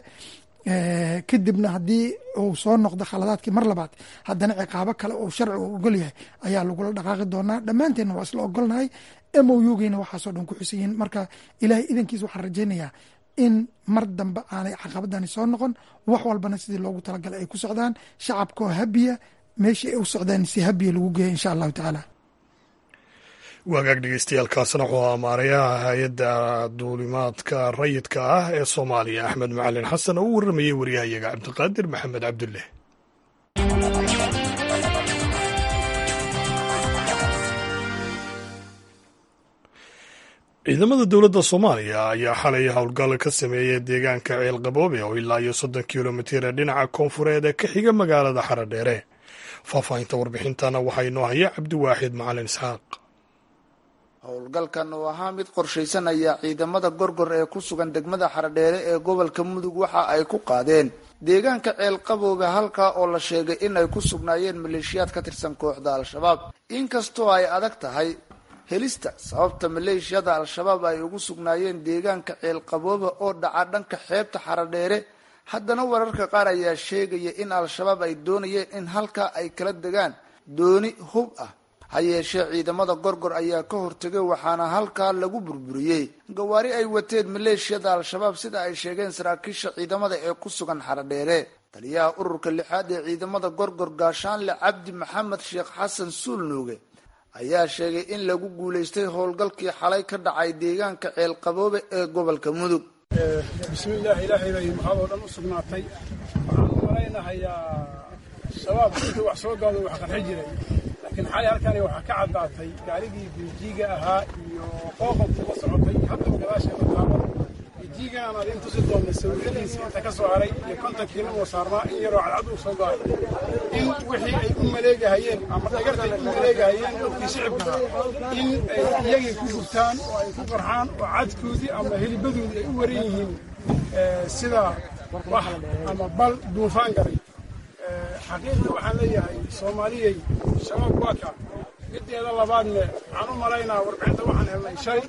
kadibna haddii uu soo noqdo khaladaadkii mar labaad, haddana ciqaabo kale oo sharci u ogol yahay ayaa lagula dhaqaaqi doonaa. dhammaanteenna waa isla ogolnahay, m o u-geyna waxaasoo dhan ku xusan yihiin. marka ilaahay idankiis waxaan rajaynayaa in mar dambe aanay caqabadani soo noqon, wax walbana sidii loogu talagalay ay ku socdaan, shacabkoo habiya meeshii ay u socdaan si habiya lagu geeya insha allahu tacaala. wagaag dhegeystayaaalkaasna wuxuu amaarayaha hay-adda duulimaadka rayidka ah ee soomaaliya axmed macalin xasan oo u warramayey waryahayaga cabdiqaadir maxamed cabdulle. ciidamada dowladda soomaaliya ayaa xalay howlgal ka sameeyey deegaanka ceelqaboobe oo ilaa iyo soddon kilomitir ee dhinaca koonfureed ee ka xiga magaalada xaradheere. faahfaahinta warbixintana waxaa inoo haya cabdiwaaxid macalin isxaaq. howlgalkan oo ahaa mid qorshaysanaya ciidamada gorgor ee ku sugan degmada xaradheere ee gobolka mudug waxa ay ku qaadeen deegaanka ceelqaboobe halkaa oo la sheegay in ay ku sugnaayeen maleeshiyaad ka tirsan kooxda al-shabaab. inkastoo ay adag tahay helista sababta maleeshiyada al-shabaab ay ugu sugnaayeen deegaanka ceelqaboobe oo dhaca dhanka xeebta xaradheere, haddana wararka qaar ayaa sheegaya in al-shabaab ay doonayeen in halkaa ay kala degaan dooni hub ah. ha yeeshee ciidamada gorgor ayaa ka hortegay waxaana halkaa lagu burburiyey gawaari ay wateen maleeshiyada al-shabaab sida ay sheegeen saraakiisha ciidamada ee ku sugan xaradheere. taliyaha ururka lixaad ee ciidamada gorgor gaashaanle cabdi maxamed sheekh xasan suulnuuge ayaa sheegay in lagu guulaystay howlgalkii xalay ka dhacay deegaanka ceelqaboobe ee gobolka mudug. bismillaah, ilaahay bay maxaad oo dhan u sugnaatay. waxaan u malaynahayaa shabaab intii wax soo gaado wax qarxi jiray, laakiin xalay halkani waxaa ka caddaatay gaarigii biijiiga ahaa iyo qooqobkii la socotay hadda gadaasheeda taalo. biijiigan aan adin tusi doonna sawiradiisa inta ka soo haray iyo kontankiina uu saarnaa in yaroo cadcad uu soo gaaray in wixii ay u maleegahayeen ama dhagartay u maleegahayeen dadkii shicibka ahaa in ay iyagii ku gubtaan oo ay ku qarxaan oo cadkoodii ama helibadoodii ay u waran yihiin sida wax ama bal duufaan galay. xaqiiqda waxaan leeyahay soomaaliyey shabaab waa ka mideeda labaadne waxaan u malaynaa warbixinta waxaan helnay shalay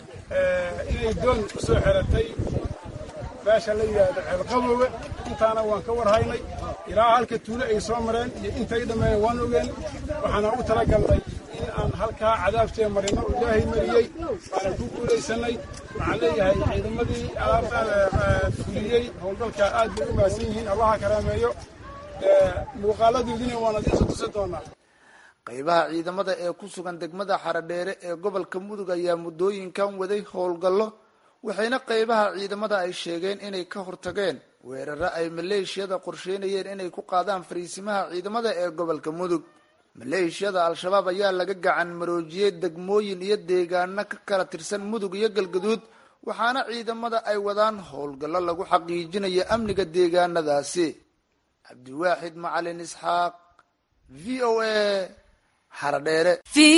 inay doon u soo xeratay meesha la yidhaahdo ceelqaboobe. intaana waan ka warhaynay ilaa halka tuulo ay soo mareen iyo intay dhammeeyeen waan ogeen. waxaana u talagalnay in aan halkaa cadaabtee marino oo ilaahay mariyey waana ku guulaysanay. waxaan leeyahay ciidamadii alaabtaan fuliyey howlgalkaa aad bay u mahadsan yihiin, allaha karaameeyo. muuqaaladoodina waan adiin soo tusi doonaa. qaybaha ciidamada ee ku sugan degmada xaradheere ee gobolka mudug ayaa muddooyinkan waday howlgallo waxayna qeybaha ciidamada ay sheegeen inay ka hortageen weeraro ay maleeshiyada qorsheynayeen inay ku qaadaan fariisimaha ciidamada ee gobolka mudug. maleeshiyada al-shabaab ayaa laga gacan maroojiyey degmooyin iyo deegaano ka kala tirsan mudug iyo galgaduud, waxaana ciidamada ay wadaan howlgallo lagu xaqiijinayo amniga deegaanadaasi. cabdiwaaxid macalin isxaaq, v o a, xaradheere.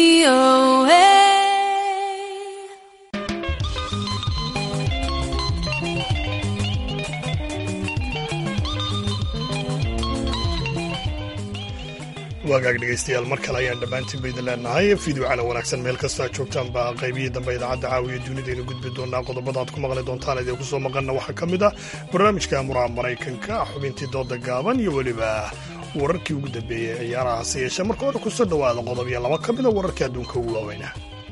waagaag dhegaystayaal mar kale ayaan dhammaantiin bayda leenahay fiideo cala wanaagsan meel kastoo aad joogtaan baa qaybihii dambe idaacadda caawiya dunidaynu gudbi doonaa. qodobada aad ku maqli doontaan idinku soo maqanna waxaa ka mid ah barnaamijka muraha maraykanka, xubintii dooda gaaban iyo weliba wararkii ugu dambeeyey ciyaaraha. hase yeeshee marka hore kusoo dhowaada qodob iyo laba ka mida wararkii adduunka ugu waaweynaa.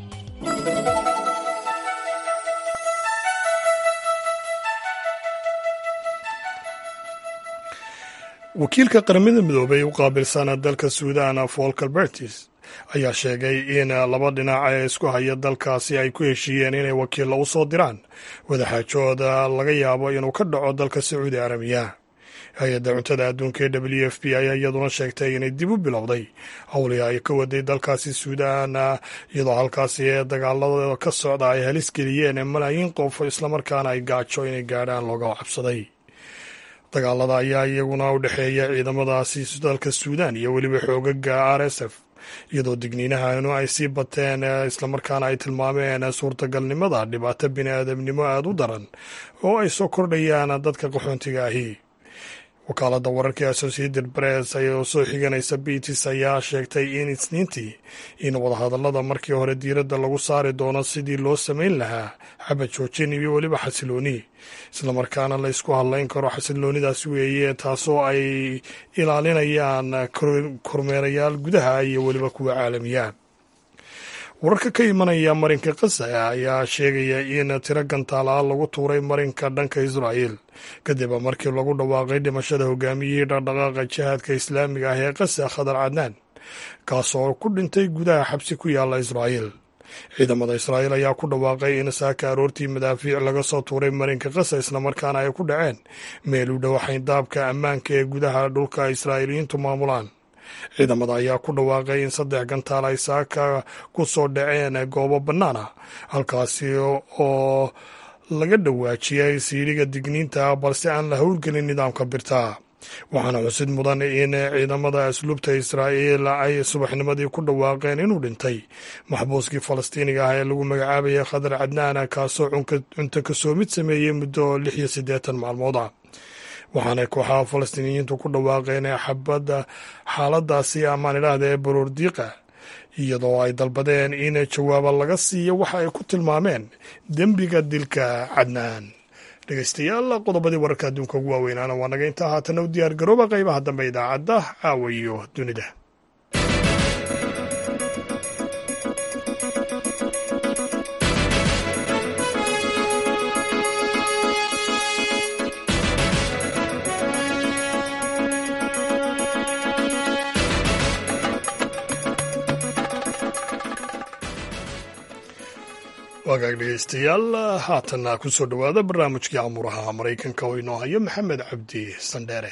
wakiilka qaramada midoobay u qaabilsana dalka suudaan volker bertis ayaa sheegay in laba dhinac ee isku haya dalkaasi ay ku heshiiyeen inay wakiilla u soo diraan wadaxaajooda laga yaabo inuu ka dhaco dalka sacuudi arabiya. hay-adda cuntada adduunka ee w f p ayaa iyaduna sheegtay inay dib u bilowday howlii ay ka waday dalkaasi suudaan, iyadoo halkaasi ee dagaalada ka socda ay halis geliyeen malaayiin qof islamarkaana ay gaajo inay gaadhaan looga cabsaday. dagaalada ayaa iyaguna u dhexeeya ciidamadaasi dalka suudaan iyo weliba xoogaga r s f, iyadoo digniinahanu ay sii bateen islamarkaana ay tilmaameen suurtagalnimada dhibaato bini-aadamnimo aada u daran oo ay soo kordhayaan dadka qaxoontiga ahi. wakaaladda wararka associated press ayoo soo xiganaysa bitis ayaa sheegtay in isniintii in wadahadallada markii hore diiradda lagu saari doono sidii loo samayn lahaa xabad joojin iyo weliba xasilooni, islamarkaana la ysku hadlayn karo xasiloonidaas weeye, taasoo ay ilaalinayaan kormeerayaal gudaha iyo weliba kuwa caalamiya. wararka ka imanaya marinka khaza ayaa sheegaya in tiro gantaala lagu tuuray marinka dhanka israa'el kadib markii lagu dhawaaqay dhimashada hogaamiyihii dhaqdhaqaaqa jihaadka islaamiga ah ee khaza khadar cadnaan, kaasoo ku dhintay gudaha xabsi ku yaala israa'el. ciidamada israa'el ayaa ku dhawaaqay in saaka aroortii madaafiic laga soo tuuray marinka khaza islamarkaana ay ku dhaceen meel u dhow xayndaabka ammaanka ee gudaha dhulka israa'iiliyiintu maamulaan. ciidamada ayaa ku dhawaaqay in saddex gantaal ay saaka ku soo dhaceen goobo bannaan ah, halkaasi oo laga dhawaajiyay siidhiga digniinta balse aan la howlgelin nidaamka birta. waxaana xusid mudan in ciidamada asluubta israa'iil ay subaxnimadii ku dhawaaqeen inuu dhintay maxbuuskii falastiiniga ah ee lagu magacaabayay khadar cadnaan, kaasoo cunto kasoo mid sameeyey muddo lix iyo siddeetan maalmood ah. waxaana kooxaha falastiiniyiintu ku dhawaaqeen xabadda xaaladaasi amaan idhaahda ee baroordiiqa, iyadoo ay dalbadeen in jawaaba laga siiyo waxa ay ku tilmaameen dembiga dilka cadnaan. dhegeystayaal qodobadii wararka adduunka ugu waaweynaana waa naga intaa. haatana u diyaar garooba qaybaha dambe idaacadda caawa iyo dunida. waagaag dhegeystayaal haatanna ku soo dhowaada barnaamijkii camuuraha maraykanka oo inoo hayo maxamed cabdi sandheere.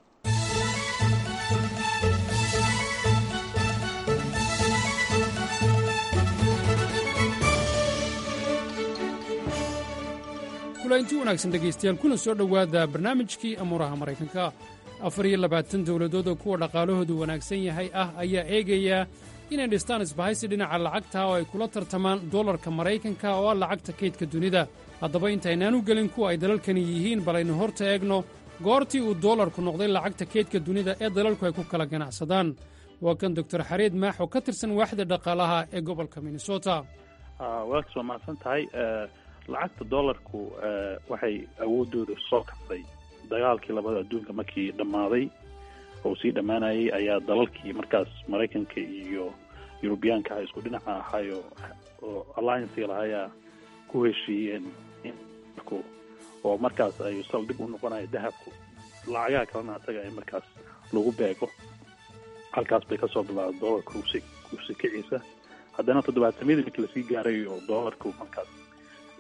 kulainti wanaagsan dhegaystayaal kuna soo dhowaada barnaamijkii amuuraha maraykanka. afar iyo labaatan dowladood oo kuwa dhaqaalahoodu wanaagsan yahay ah ayaa eegaya inay dhistaan isbahaysi dhinaca lacagta oo ay kula tartamaan dollarka maraykanka oo ah lacagta kaydka dunida. haddaba intaynaan u gelin kuwa ay dalalkani yihiin bal aynu horta eegno goortii uu dollarku noqday lacagta kaydka dunida ee dalalku ay ku kala ganacsadaan. waa kan doctor xareed maax oo ka tirsan waaxda dhaqaalaha ee gobolka minnesota. waad soo mahadsan tahay. lacagta dollarku waxay awooddooda soo kacday dagaalkii labada adduunka markii dhammaaday oo sii dhammaanayay ayaa dalalkii markaas maraykanka iyo yurubiyaanka ah isku dhinaca ahayo oo alliancega lahayaa ku heshiiyeen oo markaas ay saldhig u noqonayo dahabku lacagaha kalena asaga ay markaas lagu beego. halkaas bay kasoo bilaabay dollarka usi kiciisa. haddana toddobaatamyadii markii lasii gaaray oo dollarku markaas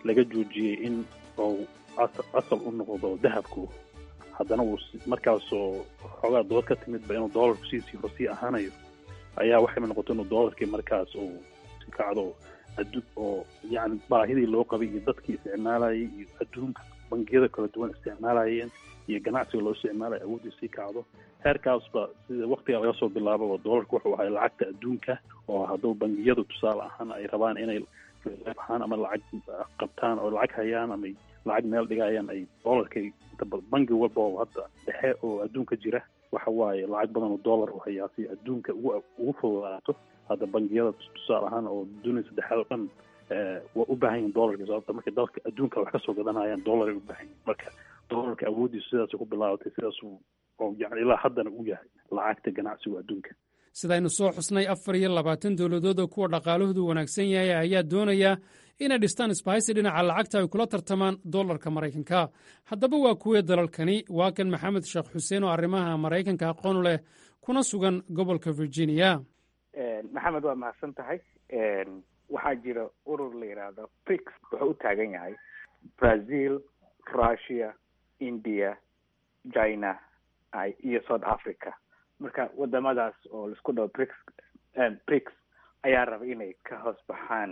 laga joojiyey in uu asal u noqdo dahabku haddana uu markaasoo xoogaa dood ka timidba inuu doolarku siisii horsii ahaanayo ayaa waxay noqotay inuu doolarkii markaas uu si kacdo addu oo yani baahidii loo qabay iyo dadkii isticmaalayay iyo adduunka bangiyada kala duwan isticmaalayeen iyo ganacsiga loo isticmaalaya awoodii sii kacdo heerkaasba sida waktiga laga soo bilaababa doolarku wuxuu ahay lacagta adduunka oo hadduu bangiyadu tusaale ahaan ay rabaan inay ahaan ama lacag qabtaan oo lacag hayaan ama lacag meel dhigayaan ay doolarkay bangi walba oo hadda dhexe oo adduunka jira waxa waaye lacag badan oo doolar u hayaa si adduunka ugu ugu fududaato hadda bangiyada tusaale ahaan oo dunida saddexaad oo dhan waa u baahan yihiin doolarka sababta markay dalka adduunka wax ka soo gadanayaan doolar ay u baahan yihiin marka doolarka awooddiisu sidaasay ku bilaabatay sidaas oo yani ilaa haddana u yahay lacagta ganacsiga adduunka sidaynu soo xusnay afar iyo labaatan dowladood oo kuwa dhaqaalahoodu wanaagsan yahay ayaa doonaya inay dhistaan isbahaysi dhinaca lacagta ay kula tartamaan doolarka maraykanka haddaba waa kuwee dalalkani waa kan maxamed sheekh xuseen oo arrimaha maraykanka aqoon leh kuna sugan gobolka virginia. maxamed waa mahadsan tahay. waxaa jira urur la yidhaahdo brics wuxuu u taagan yahay brazil, russia, india, china iyo south africa. marka wadamadaas oo laisku dhaho brics brics ayaa raba inay ka hoos baxaan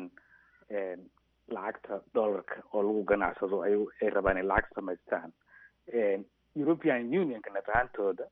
lacagta dollarka oo lagu ganacsado ay ay rabaan inay lacag samaystaan. European Unionka nafahantooda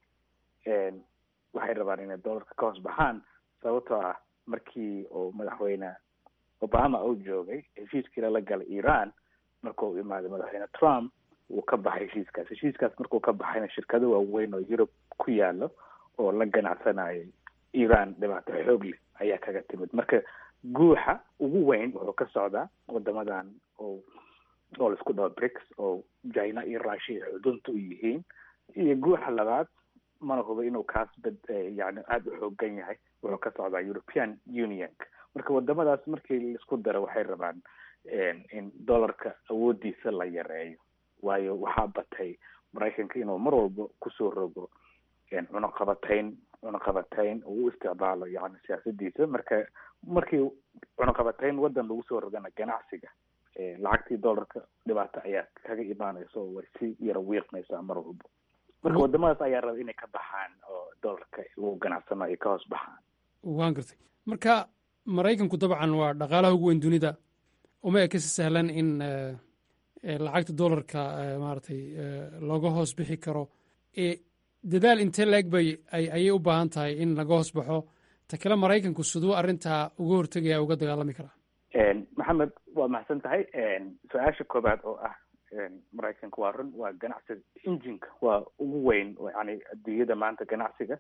waxay rabaan inay dollarka ka hoos baxaan sababtoo ah markii oo madaxweyne Obama uu joogay heshiiskii la galay Iran markuu u imaaday madaxweyne Trump uu ka baxay heshiiskaas heshiiskaas markuu ka baxayna shirkado waaweyn oo Europe ku yaalo oo la ganacsanayay Iran dhibaato xoog leh ayaa kaga timid. marka guuxa ugu weyn wuxuu ka socdaa wadamadan oo oo la isku dhaho brics oo China iyo Russia xudunta u yihiin, iyo guuxa labaad mana hubo inuu kaas bad yani aada u xoogan yahay wuxuu ka socdaa European Union. marka wadamadaas markii la isku daro waxay rabaan in dollarka awoodiisa la yareeyo waayo waxaa batay Maraykanka inuu mar walba kusoo rogo cunaqabatayn cunaqabatayn uu isticmaalo yani siyaasadiisa. marka markii cunaqabatayn wadan lagu soo rogana ganacsiga lacagtii dollarka dhibaato ayaa kaga imaanaysa oo way si yara wiiqnaysaa mar walba. marka wadamadaas ayaa raba inay ka baxaan oo dollarka uu ganacsano ay ka hoos baxaan. waan gartay. marka Maraykanku dabcan waa dhaqaalaha ugu weyn dunida, uma eka si sahlan in lacagta dollarka maaragtay looga hoos bixi karo. dadaal intee la-eg bay ayay u baahan tahay in laga hoos baxo. ta kale Maraykanku siduu arrintaa uga hortegaya uga dagaalami karaa? maxamed waa mahadsan tahay. su-aasha koobaad oo ah Maraykanka waa run waa ganacsiga injinka waa ugu weyn yani adduunyada maanta ganacsiga.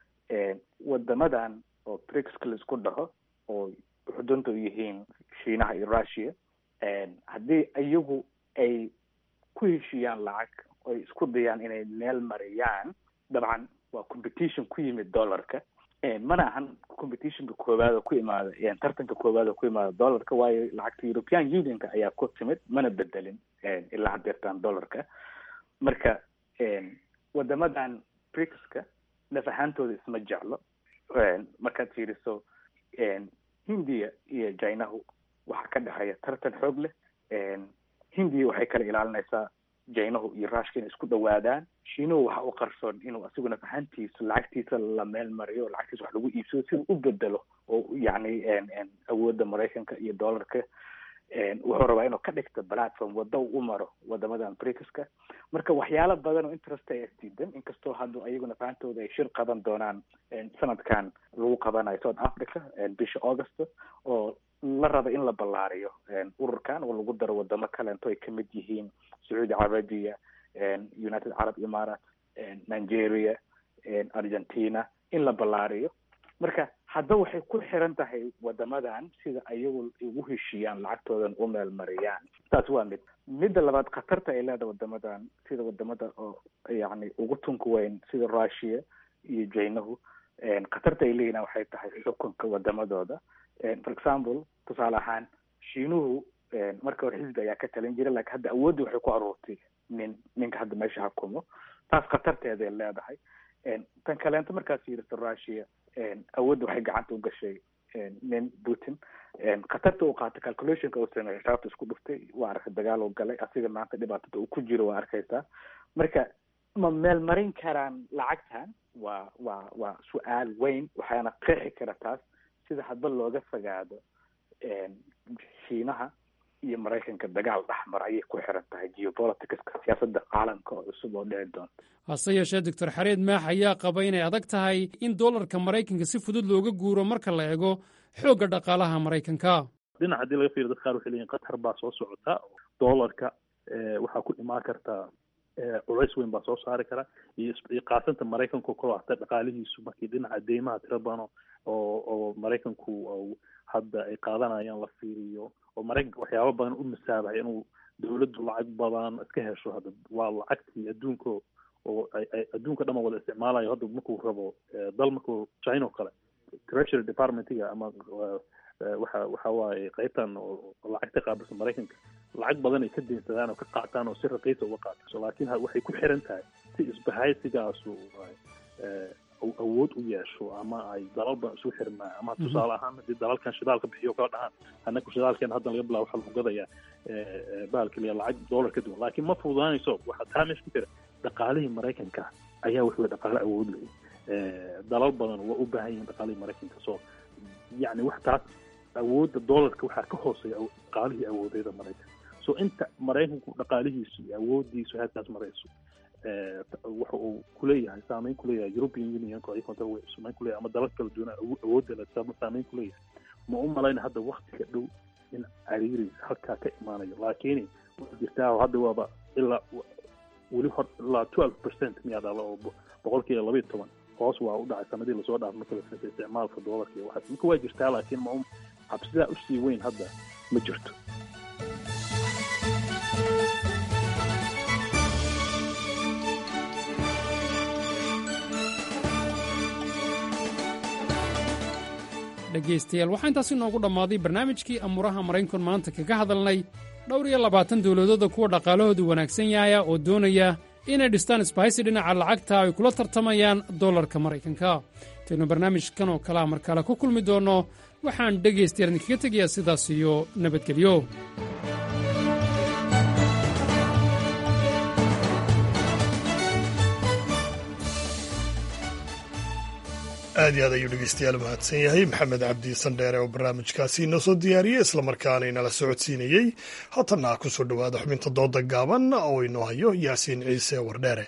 wadamadan oo brics la isku dhaho oo xudunta u yihiin Shiinaha iyo Russia, haddii iyagu ay ku heshiiyaan lacag oo ay isku dayaan inay meel mariyaan dabcan waa competition ku yimid dollarka. mana ahan competitionka koowaad oo ku imaada tartanka koowaad oo ku imaada dollarka waayo lacagta European Unionka ayaa ku timid mana bedelin ilaa hadeertaan dollarka. marka wadamadan bricska nafahantooda isma jeclo. markaad fiiriso Hindiya iyo Chinahu waxaa ka dhexeeya tartan xoog leh. Hindiya waxay kala ilaalinaysaa Chinahu iyo Russia inay isku dhawaadaan. Shiinuhu waxa uu qarsoon inuu asiguna nafahantiisa lacagtiisa la meel mariyo lacagtiisa wax lagu iibsado si uu u bedelo oo yani awoodda Maraykanka iyo dollarka wuxuu rabaa inuu ka dhigto platform wado u maro wadamadan bricska. marka waxyaalo badan oo interest ay diidan inkastoo hadda ayaguna faantooda ay shir qaban doonaan sanadkan lagu qabanayo South Africa bisha August oo la raba in la ballaariyo ururkan oo lagu daro wadamo kale oo ay kamid yihiin Saudi Arabia, United Arab Emirates, Nigeria, Argentina in la ballaariyo. marka hadda waxay ku xiran tahay wadamadan sida ayagu ugu heshiiyaan lacagtoodan u meel mariyaan. taas waa mid midda labaad khatarta ay leedahay wadamadan sida wadamada oo yani ugu tunka weyn sida Russia iyo Chinahu khatarta ay leeyihiin waxay tahay xukunka wadamadooda. for example tusaale ahaan Shiinuhu marka hore xisbi ayaa ka talin jiray laakiin hadda awoodda waxay ku aruurtay nin ninka hadda meesha xukumo. taas khatarteeda ay leedahay. tan kaleento markaad fiiriso Russia awoodda waxay gacanta u gashay nin putin khatarta uu qaatay calculationka uu sameeyay xisaabta isku dhuftay waa arkay dagaal uu galay asiga maanta dhibaatada uu ku jiro waa arkaysaa marka ma meel marin karaan lacagtan waa waa waa su-aal weyn waxaana qeexi kara taas sida hadba looga fogaado shiinaha iyo maraykanka dagaal dhexmar ayay ku xiran tahay geopoliticska siyaasadda caalamka oo cusub oo dhici doonta hase yeeshee doctor xareed maax ayaa qaba inay adag tahay in dollarka maraykanka si fudud looga guuro marka la eego xoogga dhaqaalaha maraykanka dhinac haddii laga fiiriyo dad qaar waxay leeyihin qatar baa soo socota dollarka waxaa ku imaan kartaa culays weyn baa soo saari kara iyo qaasanta maraykanku kalo hata dhaqaalihiisu markii dhinaca deymaha tira badan oo oo maraykanku hadda ay qaadanayaan la fiiriyo oo maraykanka waxyaaba badan u masaabahay inuu dawladdu lacag badan iska hesho hadda waa lacagtii adduunka oo ay adduunka dhan wada isticmaalayo hadda markuu rabo dal markuu China oo kale treasury departmentiga ama waxa waxa waaye qaybtan oo lacagta qaabilsa maraykanka lacag badan ay ka deynsadaan oo ka qaataan oo si raqiis uga qaataan laakiin waxay ku xiran tahay si isbahaysigaas uu awood u yeesho ama ay dalalba isu xirmaan ama tusaale ahaan haddii dalalkan shidaalka bixiyo kala dhahaan annagu shidaalkan hadda laga bilaabo waxaa lagu gadayaa baalkaliya lacag dollar ka duwan laakiin ma fududaanayso waxaa taa meesha ku jira dhaqaalihii maraykanka ayaa wuxuu dhaqaale awood leh dalal badan waa u baahan yihiin dhaqaalihii maraykanka soo yacni wax taas awoodda dollarka waxaa ka hooseeya dhaqaalihii awoodeeda maraykanka so inta maraykanku dhaqaalihiisu iyo awoodiisu halkaas marayso waxa uu kuleeyahay saameyn kuleeyahay European Union ko ay kontar way saameyn kuleeyahay ama dalal kala duwan awoodda la saameyn kuleeyahay ma u malayna hadda waqtiga dhow in cariiri halkaa ka imaanayo laakiin jirtaa hadda waaba ilaa weli hor ilaa twelve percent miyaa dhalo oo boqolkiiba laba iyo toban hoos waa u dhacay sanadii lasoo dhaafay marka la fiiriyo isticmaalka dollarka iyo waxa marka waa jirtaa laakiin ma cabsida u sii weyn hadda ma jirto dhegaystayaal waxaa intaasi noogu dhammaaday barnaamijkii amuuraha maraykanku maanta kaga hadalnay dhowr iyo labaatan dawladooda kuwa dhaqaalahoodu wanaagsan yahaya oo doonaya inay dhistaan isbahaysi dhinaca lacagta ay kula tartamayaan dollarka maraykanka intaynu barnaamijkan oo kalea mar kale ku kulmi doonno waxaan dhegaystayaal idinkaga tegayaa sidaas iyo nabadgelyo aad iyo aad ayuu dhegeystayaal mahadsan yahay maxamed cabdi sandheere oo barnaamijkaasi inoo soo diyaariyey islamarkaana inala socodsiinayey haatanna ku soo dhowaada xubinta dooda gaaban oo inoo hayo yaasiin ciise wardheere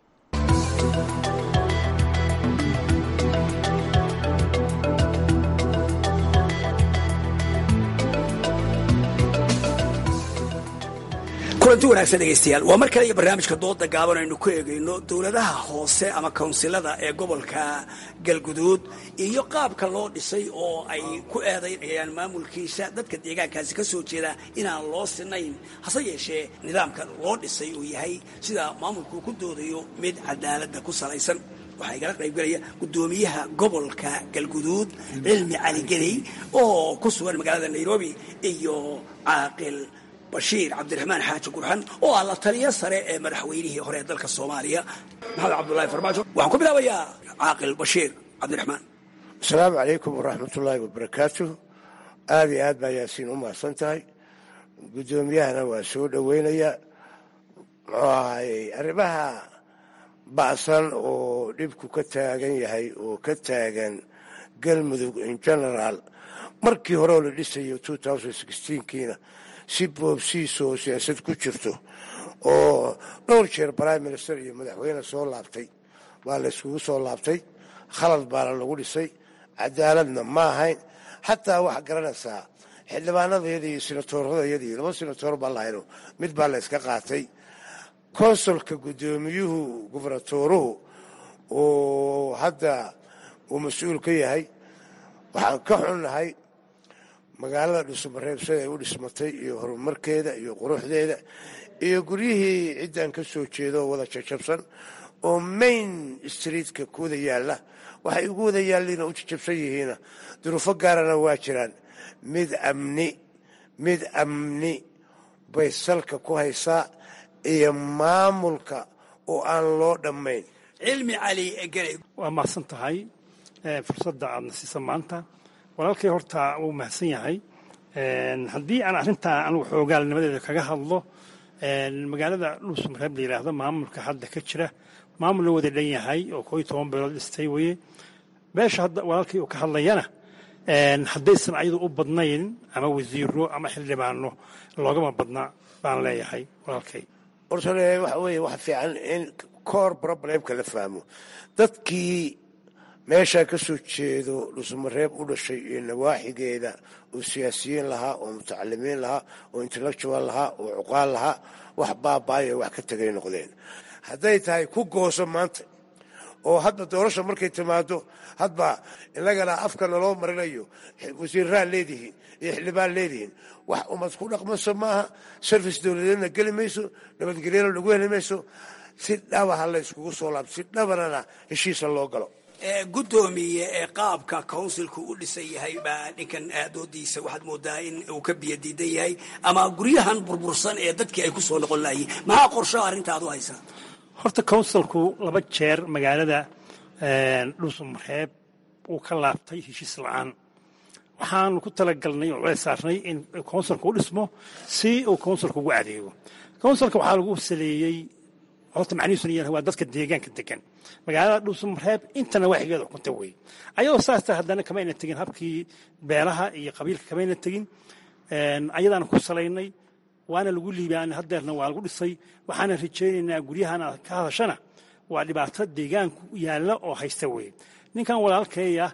kulanti wanaagsan dhegaystayaal waa mar kale iyo barnaamijka dooda gaaban aynu ku eegayno dowladaha hoose ama kawnsilada ee gobolka galguduud iyo qaabka loo dhisay oo ay ku eedaynayaan maamulkiisa dadka deegaankaasi ka soo jeeda inaan loo sinayn hase yeeshee nidaamka loo dhisay uu yahay sida maamulku ku doodayo mid cadaaladda ku salaysan waxaa igala qaybgelaya guddoomiyaha gobolka galguduud cilmi cali geley oo ku sugan magaalada nairobi iyo caaqil bashiir cabdiraxmaan xaaji gurxan oo ah la taliya sare ee madaxweynihii hore ee dalka soomaaliya maxamed cabdullaahi farmaajo waxaan ku bilaabayaa caaqil bashiir cabdiraxmaan asalaamu calaykum waraxmatullaahi wabarakaatu aada iyo aad baa yaasiin u mahadsan tahay guddoomiyahana waa soo dhoweynaya muxuu ahayey arrimaha ba'san oo dhibku ka taagan yahay oo ka taagan galmudug in generaal markii hore oo la dhisayo two thousand sixteenkiina si boobsiisoo siyaasad ku jirto oo dhowr jeer prime minister iyo madaxweyne soo laabtay waa la iskugu soo laabtay khalad baana lagu dhisay cadaaladna ma ahayn xataa waxaa garanaysaa xildhibaanadayada iyo senatoorradayada iyo laba senatoor baa lahayno mid baa la iska qaatay konsulka guddoomiyuhu gubernatooruhu oo hadda uu mas-uul ka yahay waxaan ka xunnahay magaalada dhusumareebsada ay u dhismatay iyo horumarkeeda iyo quruxdeeda iyo guryihii ciddan ka soo jeeda oo wada jajabsan oo main streetka ku wada yaalla waxay ugu wada yaalliina u jajabsan yihiina duruufo gaarana waa jiraan mid amni mid amni bay salka ku haysaa iyo maamulka oo aan loo dhammayn cilmi cali geley waa mahadsan tahay fursadda aadna siisa maanta walaalkay horta wuu mahadsan yahay haddii aan arrintaa anugu xoogaalnimadeeda kaga hadlo magaalada dhuusamareeb la yidhaahdo maamulka hadda ka jira maamul la wada dhan yahay oo koo iyo toban beelood dhistay weye beesha hadda walaalkay uu ka hadlayana haddaysan ayadu u badnayn ama wasiiro ama xildhibaano loogama badna baan leeyahay walaalkay horta waxa weeye waxa fiican in koor problemka la fahmo dadkii meeshaa ka soo jeedo dhuusamareeb u dhashay iyo nawaaxigeeda oo siyaasiyiin lahaa oo mutacalimiin lahaa oo intellectual lahaa oo cuqaal lahaa wax baabaayo wax ka tegay noqdeen hadday tahay ku gooso maanta oo hadda doorasha markay timaado hadba inagana afka naloo marinayo wasiirraa leedihiin iyo xildhibaan leedihiin wax umad ku dhaqmaso maaha service dowladeedna geli mayso nabadgelyana lagu heli mayso si dhabaha la iskugu soo laab si dhabanana heshiisa loo galo gudoomiye ee qaabka counsilku u dhisan yahay baa ninkan doodiisa waxaad moodaa in uu ka biyo diidan yahay ama guryahan burbursan ee dadkii ay ku soo noqon lahayiin maxaa qorshaha arrintaadu haysaa horta counsilku laba jeer magaalada dhuusamareeb uu ka laabtay heshiis la-aan waxaanu ku talagalnay oo culays saarnay in counsilku u dhismo si uu counsilku ugu adeego counsilka waxaa lagu saleeyey horta macnihiisuna yahay waa dadka deegaanka degan magaalada dhuusamareeb intana waaxigeeda xukunta wey ayadoo saasta haddana kamayna tegin habkii beelaha iyo qabiilka kamayna tegin ayadaana ku salaynay waana lagu liibaanay haddeerna waa lagu dhisay waxaana rajaynaynaa guryahan aad ka hadashana waa dhibaato deegaanku yaalla oo haysta wey ninkan walaalkeeya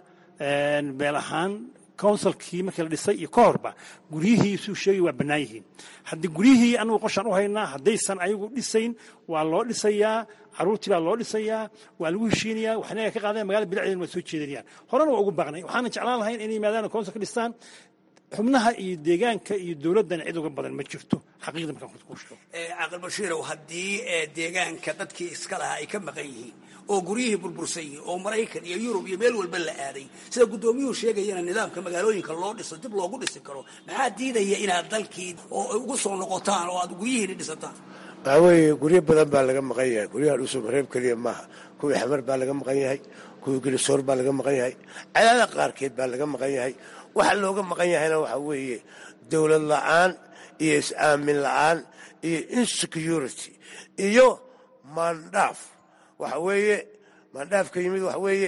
beel ahaan counsilkii markii la dhisay iyo ka horba guryihii suu sheegay waa bannaan yihiin haddii guryihii annagu qorshaan u haynaa haddaysan ayagu dhisayn waa loo dhisayaa carruurtii baa loo dhisayaa waa lagu heshiinayaa waxnaga ka qaadeen magaalada bilicdeena waa soo jeedinayaan horena waa ugu baaqnay waxaana jeclaan lahayn inay yimaadaan counsil ka dhistaan xubnaha iyo deegaanka iyo dowladdana cid uga badan ma jirto xaqiiqda markaan ku sheego caaqil bashiirow haddii deegaanka dadkii iska lahaa ay ka maqan yihiin oo guryihii burbursan yihiin oo maraykan iyo yurub iyo meel walba la aaday sida guddoomiyuhu sheegayana nidaamka magaalooyinka loo dhiso dib loogu dhisi karo maxaa diidaya inaad dalkii oo ugu soo noqotaan oo aad guryihiini dhisataan waxaa weeye guryo badan baa laga maqan yahay guryaha dhuusamareeb keliya maaha kuwii xamar baa laga maqan yahay kuwii gelisoor baa laga maqan yahay cadaada qaarkeed baa laga maqan yahay waxa looga maqan yahayna waxaa weeye dowlad la-aan iyo is-aamin la-aan iyo insecurity iyo maandhaaf waxa weeye maandhaafka yimid waxa weeye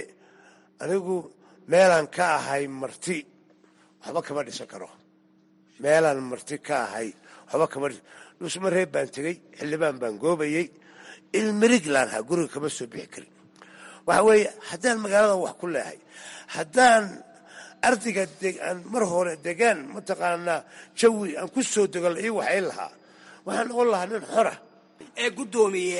anigu meelaan ka ahay marti waxba kama dhisan karo meelaan marti ka ahay waxba kama dhisan dhuusamareeb baan tegey xildhibaan baan goobayey ilmiriglaan ahaa guriga kama soo bixi karin waxa weeye haddaan magaalada wax ku leehay haddaan ardayga aan mar hore degaan mataqaanaa jawi aan ku soo degol ii waxay lahaa waxaan noqon lahaa nin xora ee guddoomiye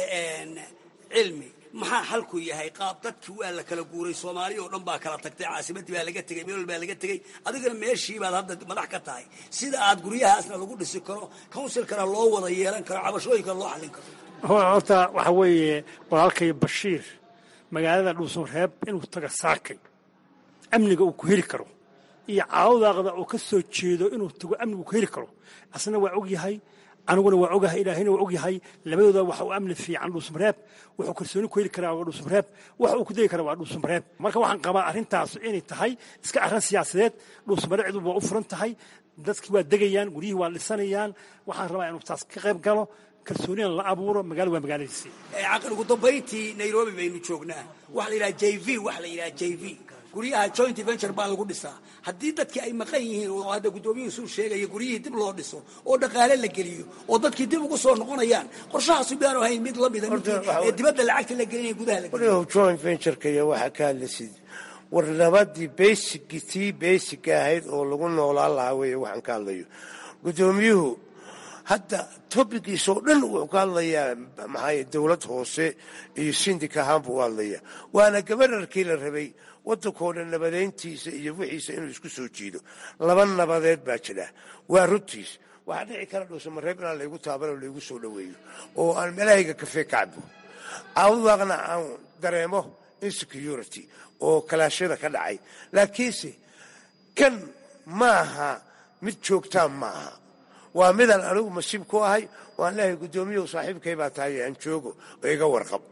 cilmi maxaa xalku yahay qaab dadkii waa la kala guuray soomaali oo dhan baa kala tagtay caasimadii baa laga tegey meel baa laga tegey adigana meeshii baad hadda madax ka tahay sida aad guryahaasna lagu dhisi karo counsilkana loo wada yeelan karo cabashooyinka loo xallin karo horta waxa weeye walaalkay bashiir magaalada dhuusamareeb inuu taga saakay amniga uu ku heli karo iyo caawdaaqda uu ka soo jeedo inuu tago amniga uu ku heli karo asna waa og yahay aniguna waa ogahay ilaahayna waa og yahay labadooda waxa uu amni fiican dhuusamareeb wuxuu kalsooni ku heli karaa waa dhuusamareeb waxa uu ku degi karaa waa dhuusamareeb marka waxaan qabaa arrintaas inay tahay iska arrin siyaasadeed dhuusamareeb cid waa u furan tahay dadkii waa degayaan guryihii waa dhisanayaan waxaan rabaa inuu taas ka qayb galo kalsoonina la abuuro magaalo waa magaaladiisii caqal ugu dambayntii nairobi baynu joognaa waxa la yidhaha j v waxa la yidhaha j v guryaha joint venture baa lagu dhisaa haddii dadkii ay maqan yihiin oo hadda guddoomiyuhu suu sheegaya guryihii dib loo dhiso oo dhaqaale la geliyo oo dadkii dib ugu soo noqonayaan qorshahaasi baanu ahayn mid la mida ee dibadda lacagta la gelinaya gudaha la geliyo joint ventureka iyo waxaa ka hadlaysid war nabadii basicii tii basic ahayd oo lagu noolaan lahaa weeye waxaan ka hadlayo guddoomiyuhu hadda tobikiisa oo dhan wuxuu ka hadlayaa maxaa dowlad hoose iyo sindik ahaan buu u hadlayaa waana gabanarkii la rabay waddankoo dhan nabadeyntiisa iyo wixiisa inuu isku soo jiido laba nabadeed baa jira waa runtiis waxaa dhici kara dhuusamareeb inaan laygu taabano laygu soo dhoweeyo oo aan meelahayga kafee kacbo caawdaaqna aan dareemo insecurity oo kalaashyada ka dhacay laakiinse kan maaha mid joogtaan maaha waa midaan anigu masiib ku ahay waan leehay guddoomiyahu saaxiibkay baa tahay aan joogo oo iga warqab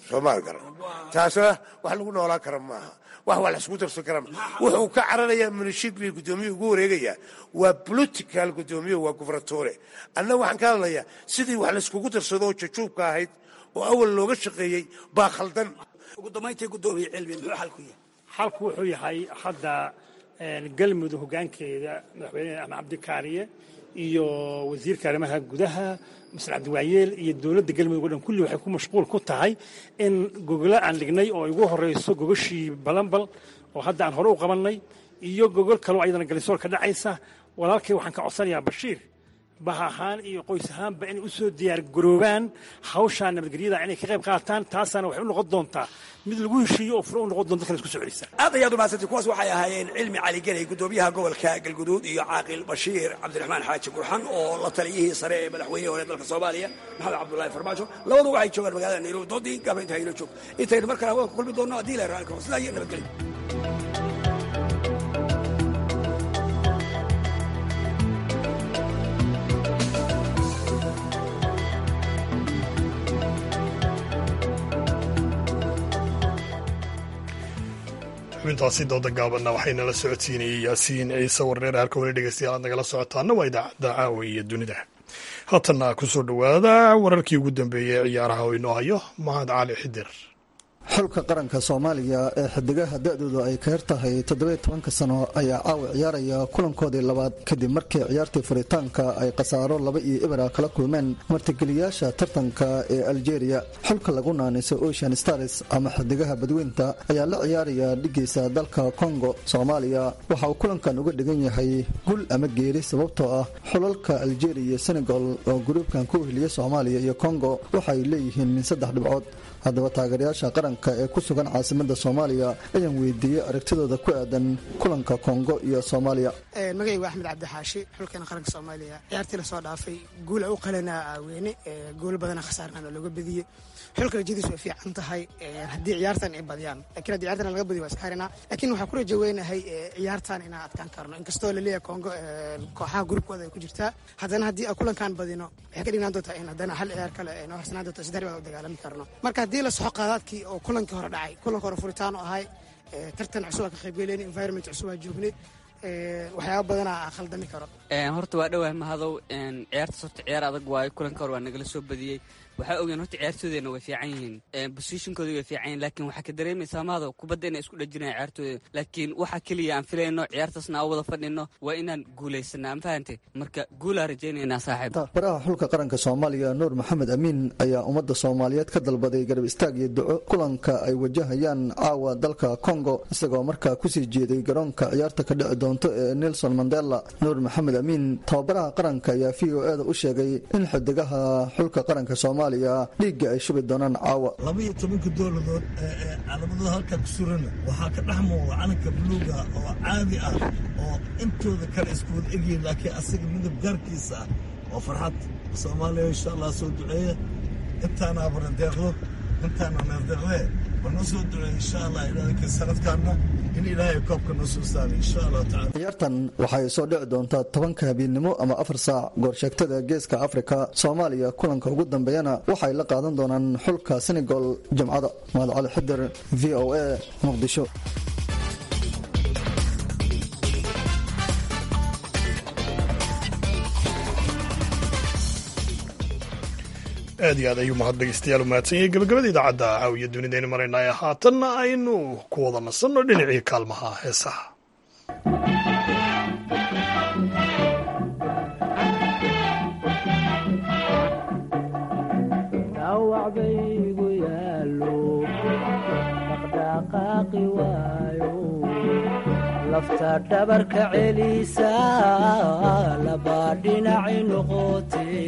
soomaal garan taasna wax lagu noolaan kara maaha wax waa la isku darsan kara wuxuu ka cararayaa munishid bay guddoomiye ugu wareegayaa waa political guddoomiye waa gubernatore anna waxaan ka hadlayaa sidii wax la iskugu darsado oo jajuubka ahayd oo awal looga shaqeeyey baa khaldan ugu dambayntii guddoomiye cilmi muxuu xalku yahay xalku wuxuu yahay hadda galmudug hoggaankeeda madaxweyne axmed cabdikaariye iyo wasiirka arrimaha gudaha masar cabdiwaayeel iyo dowladda galmudug oo dhan kulli waxay ku mashquul ku tahay in gogolo aan dhignay oo igu horrayso gogoshii balanbal oo hadda aan hore u qabannay iyo gogol kaloo ayadana galisoor ka dhacaysa walaalkay waxaan ka codsanayaa bashiir baha ahaan iyo qoys ahaanba inay u soo diyaar garoobaan hawshaa nabadgelyada inay ka qayb qaataan taasaana waxay u noqon doontaa mid lagu heshiiyo oo furo u noqon doonta kale isku soo celisa aad ayaad umahadsantay kuwaas waxay ahaayeen cilmi cali geley guddoomiyaha gobolka galguduud iyo caaqil bashiir cabdiraxmaan xaaji gurxan oo la taliyihii sare ee madaxweynihii hore dalka soomaaliya maxamed cabdullaahi farmaajo labadu waxay joogaan magaalada nairobi doodii gaaba inta hayno joog intaynu mar kale hawada ku kulmi doonno haddii la raalka hoslaa iyo nabadgelyo xubintaasi dooda gaabanna waxaynala socodsiinayay yaasiin ciise warreer halka weli dhegeystayaal aad nagala socotaana waa idaacadda caawa iyo dunida haatanna ku soo dhowaada wararkii ugu dambeeyey ee ciyaaraha oo inoo hayo mahad cali xidir xulka qaranka soomaaliya ee xidigaha da-doodu ay ka yar tahay toddobiyo tobanka sano ayaa caawa ciyaaraya kulankoodii labaad kadib markii ciyaartii furitaanka ay khasaaro laba iyo ibra kala kulmeen martigeliyaasha tartanka ee aljeeriya xulka lagu naanayso ocean stars ama xidigaha badweynta ayaa la ciyaaraya dhigiisa dalka kongo soomaaliya waxa uu kulankan uga dhigan yahay gul ama geeri sababtoo ah xulalka aljeeriya iyo senegal oo gruubkan ku weheliya soomaaliya iyo kongo waxaay leeyihiin min saddex dhibcood haddaba taageerayaasha qaranka ee ku sugan caasimada soomaaliya ayaan weydiiyey aragtidooda ku aadan kulanka kongo iyo soomaaliya magaygu axmed cabdixaashi xulkeena qaranka soomaaliya ciyaartii lasoo dhaafay guula u qalanaa aaweyne goolo badana khasaarnana looga badiyey xulka rajadiisu way fiican tahay haddii ciyaartan ay badiyaan lakiin haddii ciyaartan laga badiyo waa iska harinaa laakiin waxaan ku raja weynahay ciyaartan inaan adkaan karno inkastoo laleeyahay kongo kooxaha gruubkooda ay ku jirtaa haddana haddii aan kulankan badino waxay ka dhignaan doontaa in haddana hal ciyaar kale noo harsanaan doonto saddex baan u dagaalami karno marka haddii la soxo qaadaadkii oo kulankii hore dhacay kulanka hore furitaan oo ahay tartan cusub aa ka qaybgelayna environment cusub aa joognay waxyaaba badanaa khaldami karo horta waa dhowaa mahadow ciyaartaas horta ciyaar adag waayo kulanka hore waa nagala soo badiyey waxaa ogeen horta ciyaartoodeena way fiican yihiin bosishinkooda way fiican yihin laakiin waxaa ka dareemaysaa mahadow kubadda inay isku dhajinayaan ciyaartooda laakiin waxaa keliya aan filayno ciyaartaasna aan wada fadhino waa inaan guulaysana ma fahantay marka guulaa rajaynaynaa saaxiib baraha xulka qaranka soomaaliya nuur maxamed amiin ayaa ummadda soomaaliyeed ka dalbaday garab istaag iyo duco kulanka ay wajahayaan caawa dalka kongo isagoo markaa kusii jeeday garoonka ciyaarta ka dhici doonto ee nelson mandela nuur maxamed amiin tababaraha qaranka ayaa v o eda u sheegay in xidigaha xulka qaranka soomaaliya dhiigga ay shubi doonaan caawa labaiyo tobanka dowladood ee calamadooda halkaa ku surana waxaa ka dhex muuqda calanka buluuga oo caadi ah oo intooda kale isku wada egyihin laakiin asaga midab gaarkiisa ah oo farxad soomaaliya insha allah soo duceeya intaana abarandeeqdo intaana neerdeeqdee wanoo soo duceeya insha allah ilaalinka sanadkaana in ilaahay koobka noo soo saaray insha allah tacala ciyaartan waxay soo dhici doontaa tobanka habeennimo ama afar saac goorsheegtada geeska afrika soomaaliya kulanka ugu dambeeyana waxay la qaadan doonaan xulka senegal jimcada mahad cali xidir v o a muqdisho aad iyo aad ayuu mahad dhegeystayaal u mahadsan yahay gabagabada idaacadda caawiya dunidaynu maraynaa ee haatanna aynu ku wada nasanno dhinacii kaalmaha heesaha dhaawacbaygu yaalo dhaqdhaqaaqi waayo lafta dhabarka celisa labaa dhinaci noqotee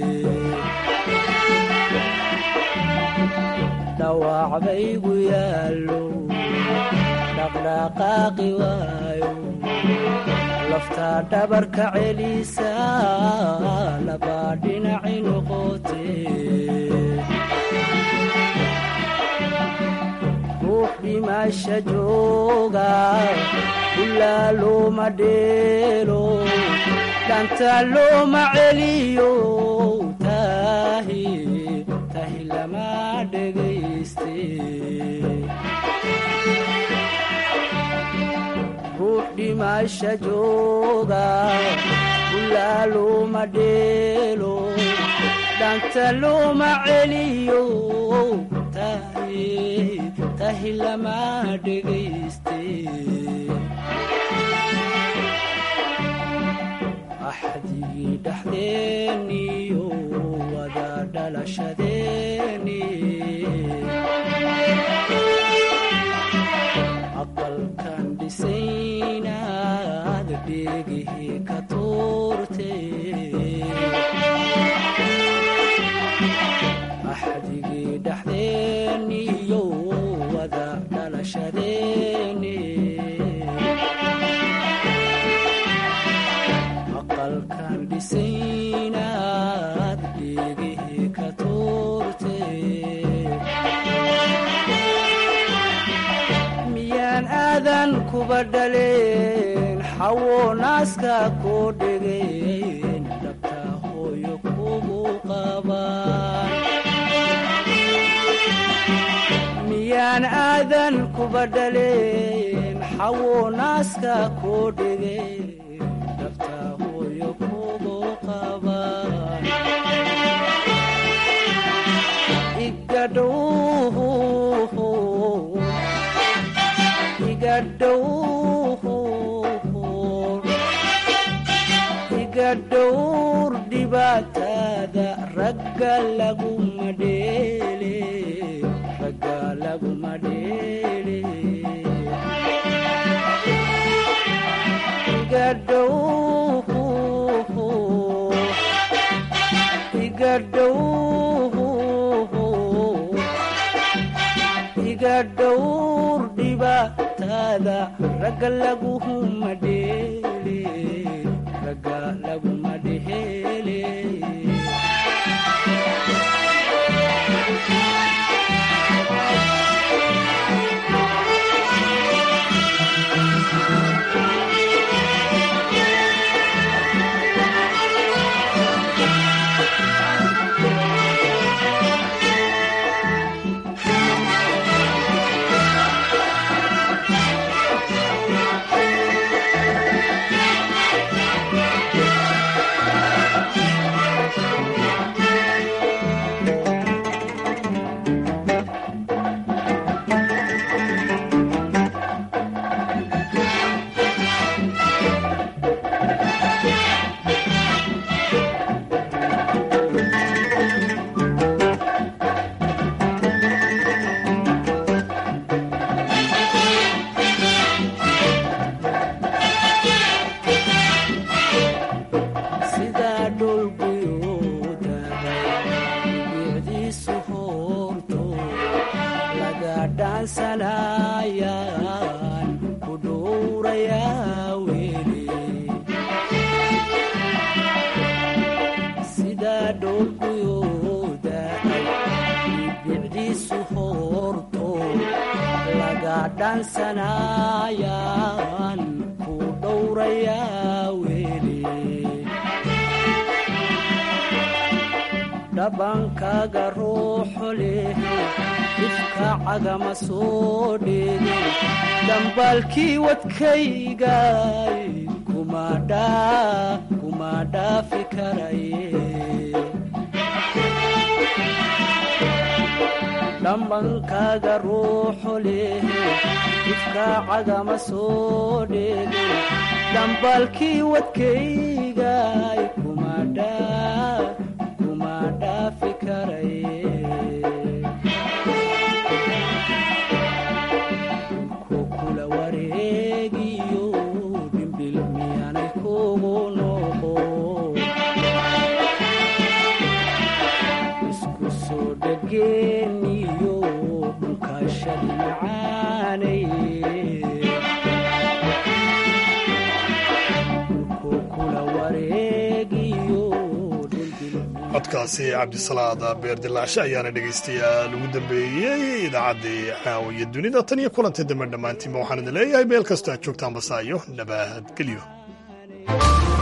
dhaawacbaygu yaalo dhaqdhaqaaqi waayo lafta dhabarka celisa labaa dhinaci noqotee ruux dhimasha jooga ilaa looma dheelo dhanta looma celiyo tahi tahi lama dhegayste ruux dhimasha jooga ulaa looma dheelo dhanta looma celiyo tahi lama dhegayste axdigii dhaxdeeniyo wada dhalashadeeni aqalkan dhisaynaad dheegihii ka tuurte axdigii dhaxdeeniyo wada dhalashadeeni aqalkan dhisaynaad dheegihii ka tuurte miyaan aadan kuba dhaleen xawo naaska koo dhegeen dhabta hooyo kugu qabaan miyaan aadan kuba dhaleen xawo naaska koo dhegeen dhabta hooyo kugu qabaan igadhow iga dhowr dhibaatada ragga laguma dheele ragga laguma dheele iga dhowr iga dhowr iga dhowr dhibaatada ragga laguma dheele ragga laguma dheele dhaansanayaan ku dhowrayaa weli dhabankaaga ruuxu leh ifka cagama soo dheege dambaalkii wadkaygay kuma dhaafi karaye dhambankaaga ruuxu leh ifka cagama soo dheege dambaalkii wadkaygay kuma dhaafi karaye ku kula wareegiyo dhimbil miyaanay kugu noqo isku soo dhegeeniyo dhulkaashadi macaanay ku kula wareegiyo codkaasi cabdisalaad beerdilaashe ayaana dhegaystayaal ugu dambeeyey idaacaddii caawiya dunida tan iyo kulantay dambe dhammaantiinba waxaan idin leeyahay meel kastoo aad joogtaan basaayo nabadgelyo.